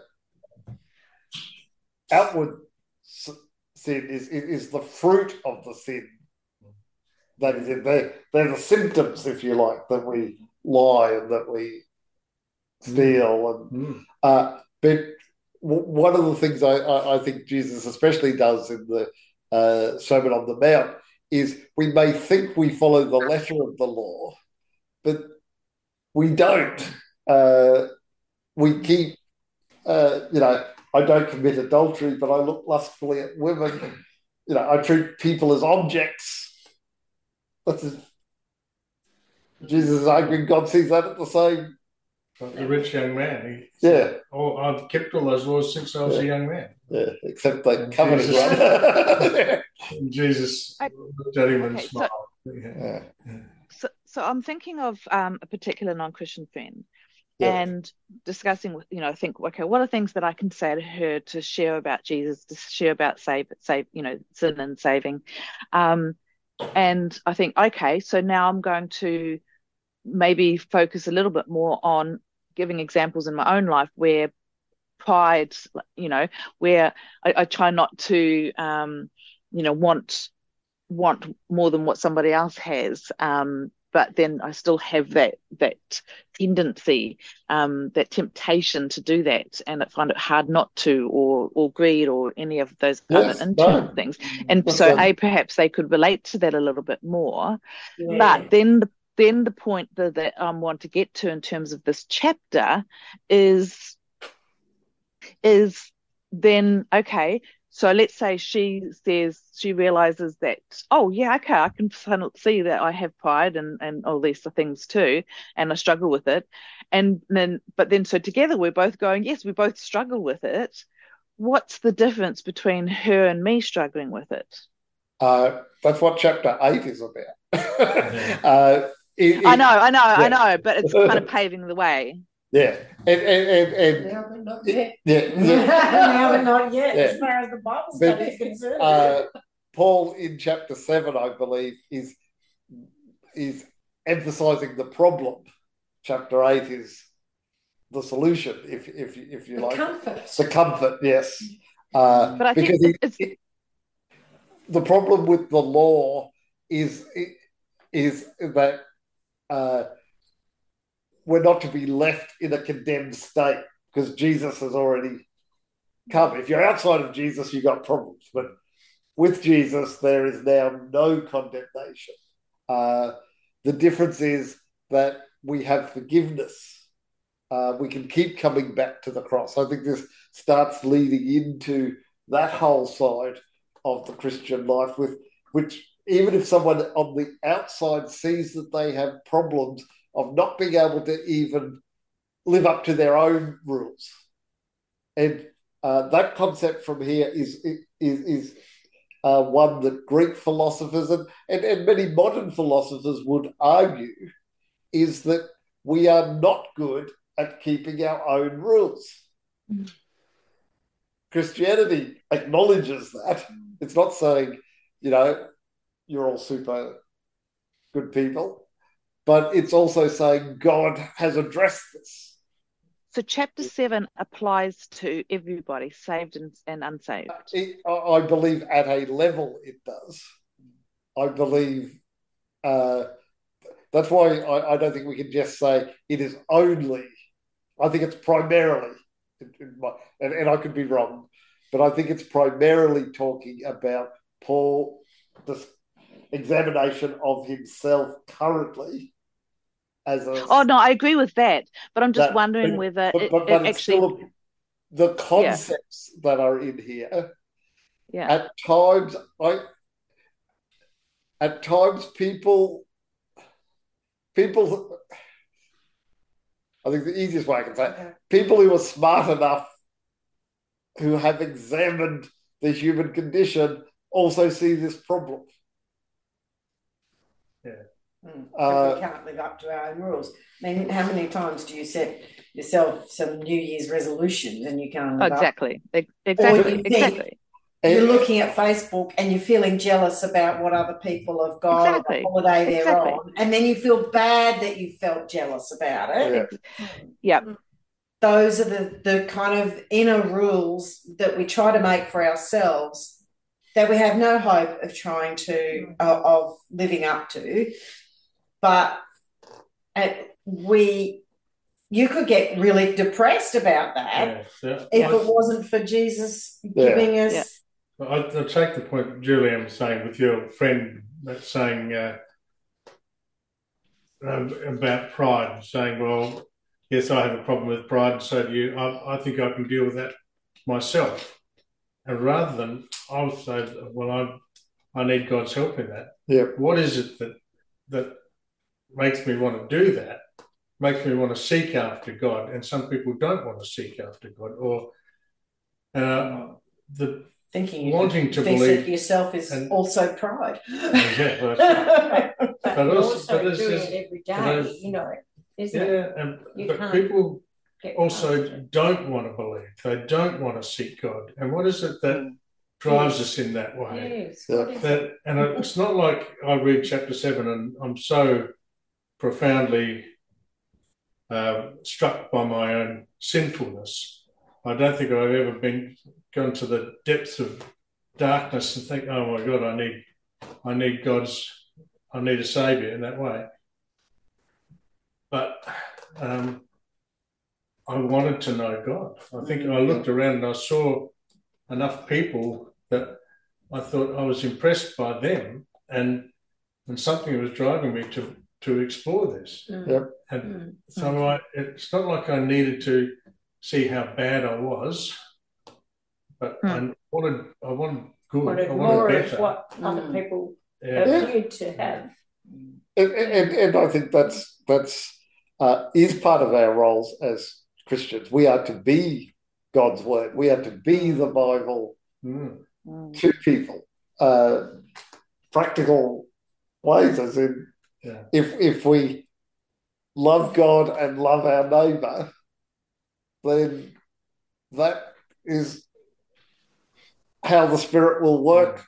outward s- sin is, is is the fruit of the sin that is in there. They're the symptoms, if you like, that we lie and that we steal and Mm. uh, but one of the things I, I, I think Jesus especially does in the uh, Sermon on the Mount is we may think we follow the letter of the law, but we don't. Uh, we keep, uh, you know, I don't commit adultery, but I look lustfully at women. You know, I treat people as objects. That's a, Jesus is arguing God sees that at the same. Like the rich young man. He Yeah. said, oh, I've kept all those laws since I was Yeah. a young man. Yeah, except they And covered Jesus- it. And Jesus I- looked at him and Okay, so- smiled. Yeah. Yeah. So, so I'm thinking of um, a particular non-Christian friend, Yeah. and discussing with, you know, I think, okay, what are things that I can say to her to share about Jesus, to share about save, save, you know, sin and saving, um, and I think, okay, so now I'm going to maybe focus a little bit more on giving examples in my own life where pride, you know, where I, I try not to, um, you know, want want more than what somebody else has, um, but then I still have that that tendency, um, that temptation to do that, and I find it hard not to, or or greed, or any of those Yes, other internal no. things. And That's so, a- a perhaps they could relate to that a little bit more. Yeah. But then the then the point that, that I want to get to in terms of this chapter is is then, okay, so let's say she says, she realizes that, oh yeah, okay, I can see that I have pride and and all these things too, and I struggle with it, and then but then so together we're both going, yes, we both struggle with it. What's the difference between her and me struggling with it? Uh, that's what chapter eight is about. uh, it- I it- know, I know, I yeah. know, but it's kind of paving the way. Yeah, and and and, and Now, but not yet. yeah, yeah. Now, but not yet, Yeah. as far as the Bible But, study is concerned. uh, Paul in chapter seven, I believe, is is emphasizing the problem. Chapter eight is the solution, if if if you the like. comfort. The comfort, yes. Uh, But I think because it- it- it's it- the problem with the law is is that uh, we're not to be left in a condemned state because Jesus has already come. If you're outside of Jesus, you've got problems. But with Jesus, there is now no condemnation. Uh, the difference is that we have forgiveness. Uh, we can keep coming back to the cross. I think this starts leading into that whole side of the Christian life, with which even if someone on the outside sees that they have problems of not being able to even live up to their own rules, and uh, that concept from here is is is uh, one that Greek philosophers and, and and many modern philosophers would argue is that we are not good at keeping our own rules. Mm. Christianity acknowledges that. It's not saying, you know, you're all super good people, but it's also saying God has addressed this. so chapter seven applies to everybody, saved and, and unsaved. It, I I believe at a level it does. I believe uh, that's why I, I don't think we can just say it is only. I think it's primarily, in, in my, and, and I could be wrong, but I think it's primarily talking about Paul, this examination of himself currently as a. Oh no, I agree with that, but I'm just that- wondering but- whether but, it, but, it but it's actually, still the concepts that are in here. yeah, At times, I. At times, people. People. I think the easiest way I can say it, people who are smart enough, who have examined the human condition, also see this problem. Mm. Uh, we can't live up to our own rules. I mean, how many times do you set yourself some New Year's resolutions and you can't live up? exactly, E- Or exactly, you think- exactly. You're And- looking at Facebook and you're feeling jealous about what other people have got, Exactly. or the holiday they're Exactly. on, and then you feel bad that you felt jealous about it. Yeah. Yeah, Those are the, the kind of inner rules that we try to make for ourselves that we have no hope of trying to, uh, of living up to. But uh, we you could get really depressed about that Yeah, yeah. if I, it wasn't for Jesus Yeah. giving us. Yeah. I, I take the point that Julianne was saying with your friend that's saying uh, um, about pride, saying, well, yes, I have a problem with pride, so do you. I, I think I can deal with that myself. And rather than, I would say, well, I, I need God's help in that. Yeah. What is it that that makes me want to do that, makes me want to seek after God? And some people don't want to seek after God, or uh, the Thinking you wanting can to fix believe it yourself is and- also pride. Yeah, well, that's right. But, But you're also- also, but it's doing just- it every but day, it's- you know, isn't it? Yeah, and You but can't people Get also past it. don't want to believe. They don't want to seek God. And what is it that Mm. drives Yes. us in that way? Yes. Yeah. What is it? That and it's not like I read chapter seven and I'm so profoundly uh, struck by my own sinfulness. I don't think I've ever been gone to the depths of darkness and think, oh my God, I need, I need God's, I need a saviour in that way. But um, I wanted to know God. I think I looked around and I saw enough people that I thought I was impressed by them, and and something was driving me to to explore this. Mm. Yep. And Mm. so I, it's not like I needed to see how bad I was, but Hmm. I wanted I wanted good. Wanted I wanted more better. of what other Mm. people Yeah. appeared to have. And, and, and I think that's that's uh, is part of our roles as Christians. We are to be God's word. We are to be the Bible Mm. Mm. to people. Uh, practical ways, as in, Yeah. if if we love God and love our neighbour, then that is how the Spirit will work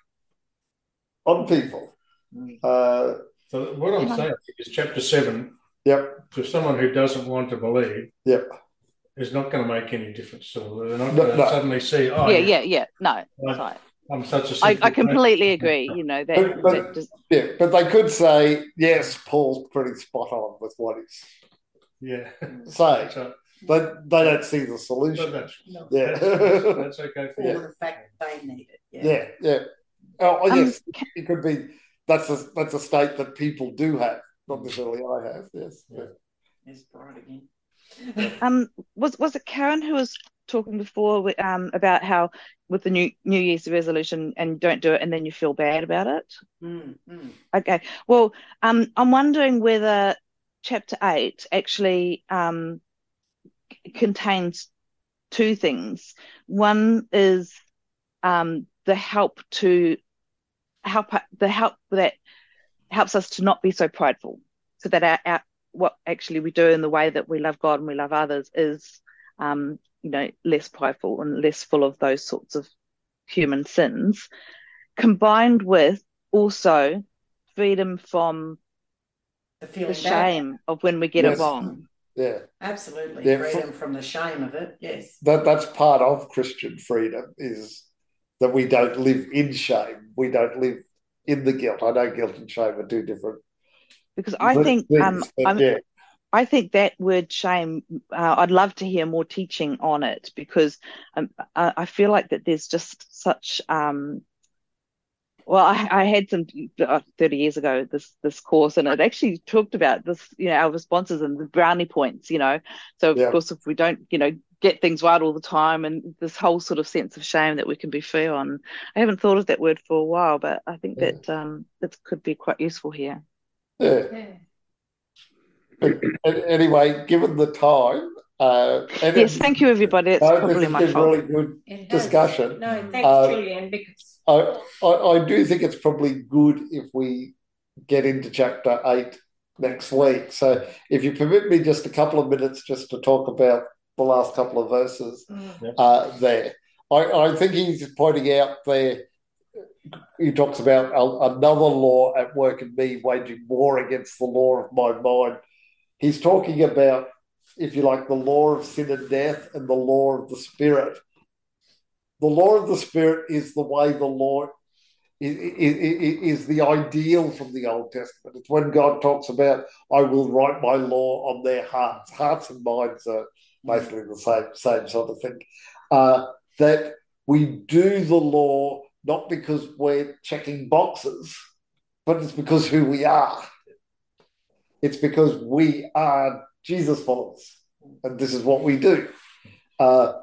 on people. Uh, So what I'm Can I- saying is chapter seven, yep, for someone who doesn't want to believe, yep. is not going to make any difference. So they're not No, going to no. suddenly see, oh, yeah, yeah, yeah. No, Right. sorry. I'm such a I, sinful I completely agree. You know that, But- but- that just, Yeah, but they could say, yes, Paul's pretty spot on with what he's Yeah. saying, So, but they don't see the but solution. that's, No. Yeah, that's, that's okay for Or you. the fact that they need it. Yeah. yeah, yeah. Oh, oh, Um, yes, it could be. That's a that's a state that people do have, not necessarily I have. Yes, yeah. There's pride again. um, was was it Karen who was talking before with, um about how with the new New Year's resolution and don't do it and then you feel bad about it? Mm, mm. Okay. Well, um, I'm wondering whether chapter eight actually um, c- contains two things. One is um, the help to help the help that helps us to not be so prideful, so that our, our what actually we do in the way that we love God and we love others is um, you know less prideful and less full of those sorts of human sins, combined with also freedom from The the feeling bad. shame of when we get Yes. it wrong. Yeah. Absolutely. Yeah, Freedom from the shame of it. Yes. That that's part of Christian freedom, is that we don't live in shame. We don't live in the guilt. I know guilt and shame are two different Because I think things, um, but I'm, yeah, I think that word shame, uh, I'd love to hear more teaching on it, because um, I, I feel like that there's just such um, well, I, I had some uh, thirty years ago this this course, and it actually talked about this, you know, our responses and the brownie points, you know. So of Yeah. course, if we don't, you know, get things right all the time, and this whole sort of sense of shame that we can be free on. I haven't thought of that word for a while, but I think Yeah. that um, that could be quite useful here. yeah. Yeah. But an- anyway, given the time, uh, and Yes, it- thank you, everybody. It's no, probably this has my been fault. really good It has. discussion. No, thanks, Uh, Julianne, because I, I I do think it's probably good if we get into chapter eight next week. So if you permit me just a couple of minutes just to talk about the last couple of verses mm, uh, there. I, I think he's pointing out there, he talks about a, another law at work in me, waging war against the law of my mind. He's talking about, if you like, the law of sin and death and the law of the Spirit. The law of the Spirit is the way the law is, is the ideal from the Old Testament. It's when God talks about, I will write my law on their hearts. Hearts and minds are basically the same, same sort of thing. Uh, that we do the law not because we're checking boxes, but it's because who we are. It's because we are Jesus followers, and this is what we do. Uh,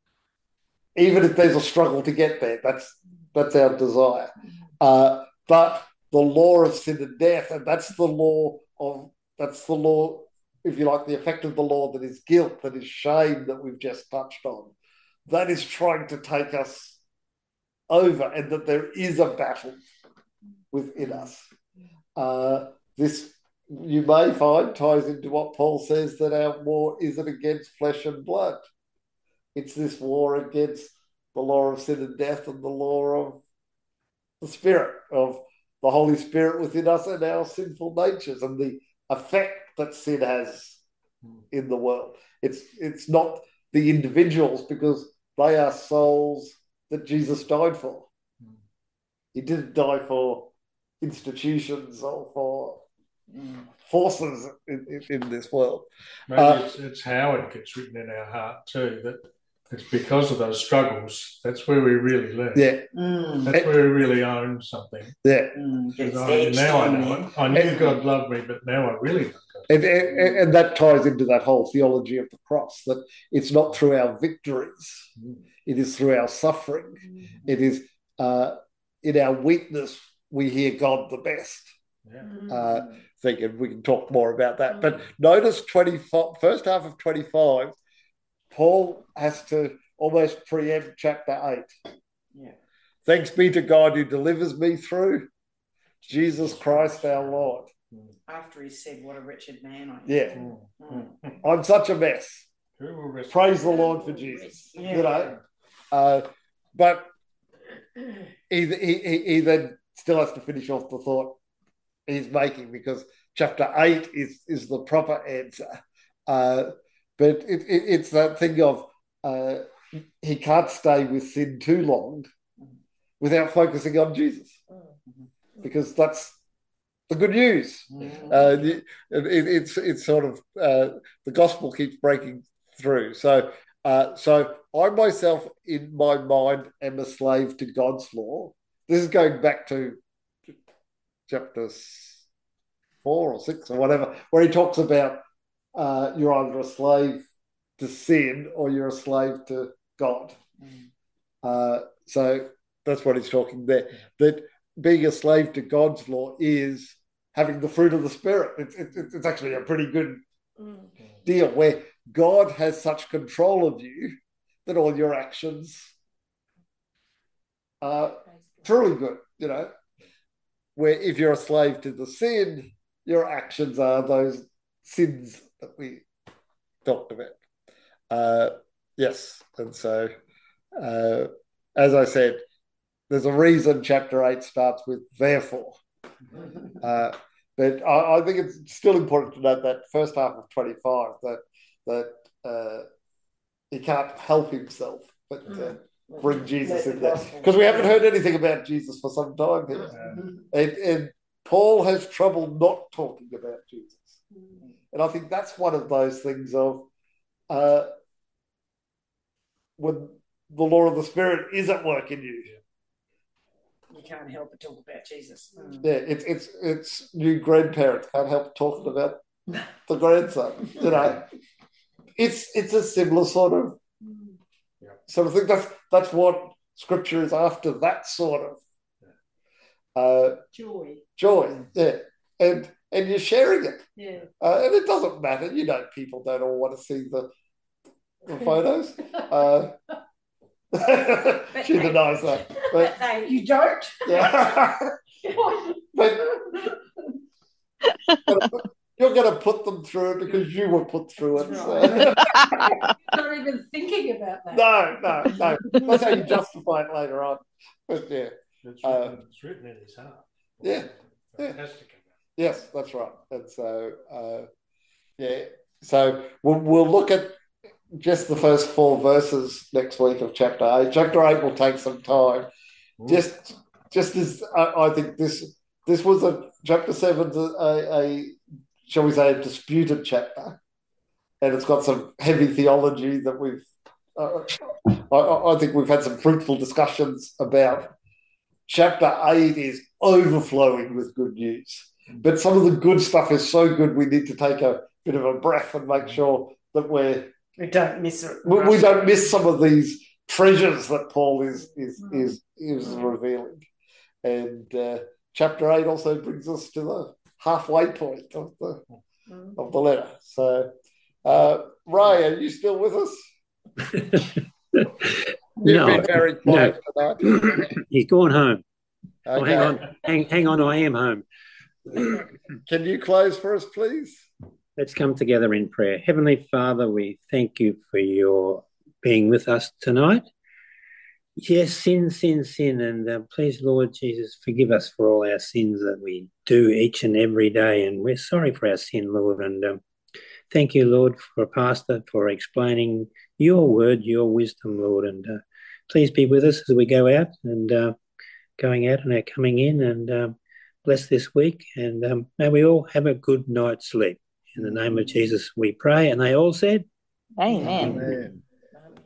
even if there's a struggle to get there, that's that's our desire. Uh, but the law of sin and death, and that's the law of that's the law, if you like, the effect of the law that is guilt, that is shame, that we've just touched on. That is trying to take us over, and that there is a battle within us. Uh, this, you may find, ties into what Paul says, that our war isn't against flesh and blood. It's this war against the law of sin and death and the law of the Spirit, of the Holy Spirit within us and our sinful natures and the effect that sin has in the world. It's, it's not the individuals, because they are souls that Jesus died for. He didn't die for institutions or for forces in, in, in this world. Maybe Uh, it's, it's how it gets written in our heart too, that it's because of those struggles, that's where we really learn. Yeah. Mm. That's where we really own something. Yeah. Mm. Because It's I, etched now I in know there. it. I knew God loved me, but now I really know God. And, and, and that ties into that whole theology of the cross, that it's not through our victories, it is through our suffering. It is uh, in our weakness we hear God the best. Yeah. Uh, thinking we can talk more about that. But notice twenty-five, first half of twenty-five, Paul has to almost preempt chapter eight. Yeah. Thanks be to God who delivers me through Jesus Christ our Lord. After he said, what a wretched man I am. Yeah. Mm. I'm such a mess. Who will rest- Praise the Lord for Jesus. Yeah. You know? Uh, but he, he, he, he then still has to finish off the thought he's making, because chapter eight is, is the proper answer. Uh, but it, it, it's that thing of uh, he can't stay with sin too long without focusing on Jesus, because that's the good news. Uh, it, it, it's it's sort of uh, the gospel keeps breaking through. So uh, so I myself, in my mind, am a slave to God's law. This is going back to chapter four or six or whatever, where he talks about uh, you're either a slave to sin or you're a slave to God. Uh, so that's what he's talking there. That being a slave to God's law is having the fruit of the Spirit. It's, it's, it's actually a pretty good deal, where God has such control of you that all your actions are truly good, you know. Where if you're a slave to the sin, your actions are those sins that we talked about. Uh, yes, and so, uh, as I said, there's a reason chapter eight starts with therefore. Uh, but I, I think it's still important to note that first half of twenty-five, that that uh, he can't help himself but uh, bring Jesus in there, because we haven't heard anything about Jesus for some time here, and, and Paul has trouble not talking about Jesus, and I think that's one of those things of uh, when the law of the Spirit is at work in you. You can't help but talk about Jesus. Mm. Yeah, it's it's it's new grandparents can't help talking about the grandson. You know, it's it's a similar sort of yeah. sort of thing. That's that's what Scripture is after. That sort of uh, Joy. joy. Yeah, and and you're sharing it. Yeah. Uh, and it doesn't matter. You know, people don't all want to see the the photos. Uh, she denies that. But they, You don't? yeah. but, but you're going to put them through it because you were put through it. So. not even thinking about that. no, no, no. That's how you justify it later on. But yeah, It's Uh, written, it's written in his heart. yeah, yeah. Fantastic. Yes, that's right. And so, uh, yeah, so we'll, we'll look at just the first four verses next week of chapter eight. Chapter eight will take some time. Just just as I, I think this this was a chapter seven, a, a shall we say a disputed chapter, and it's got some heavy theology that we've. Uh, I, I think we've had some fruitful discussions about. Chapter eight is overflowing with good news, but some of the good stuff is so good we need to take a bit of a breath and make sure that we're We don't miss it. we, we don't miss some of these treasures that Paul is is Mm. is is revealing. And uh, chapter eight also brings us to the halfway point of the Mm. of the letter. So, uh, Ray, are you still with us? You've No, been very quiet tonight. he's gone home. Oh, Okay. hang on, hang, hang on, I am home. Can you close for us, please? Let's come together in prayer. Heavenly Father, we thank you for your being with us tonight. Yes, sin, sin, sin, and uh, please, Lord Jesus, forgive us for all our sins that we do each and every day, and we're sorry for our sin, Lord, and um, thank you, Lord, for Pastor, for explaining your word, your wisdom, Lord, and uh, please be with us as we go out and uh, going out and our coming in, and um, bless this week, and um, may we all have a good night's sleep. In the name of Jesus we pray, and they all said, Amen. Amen.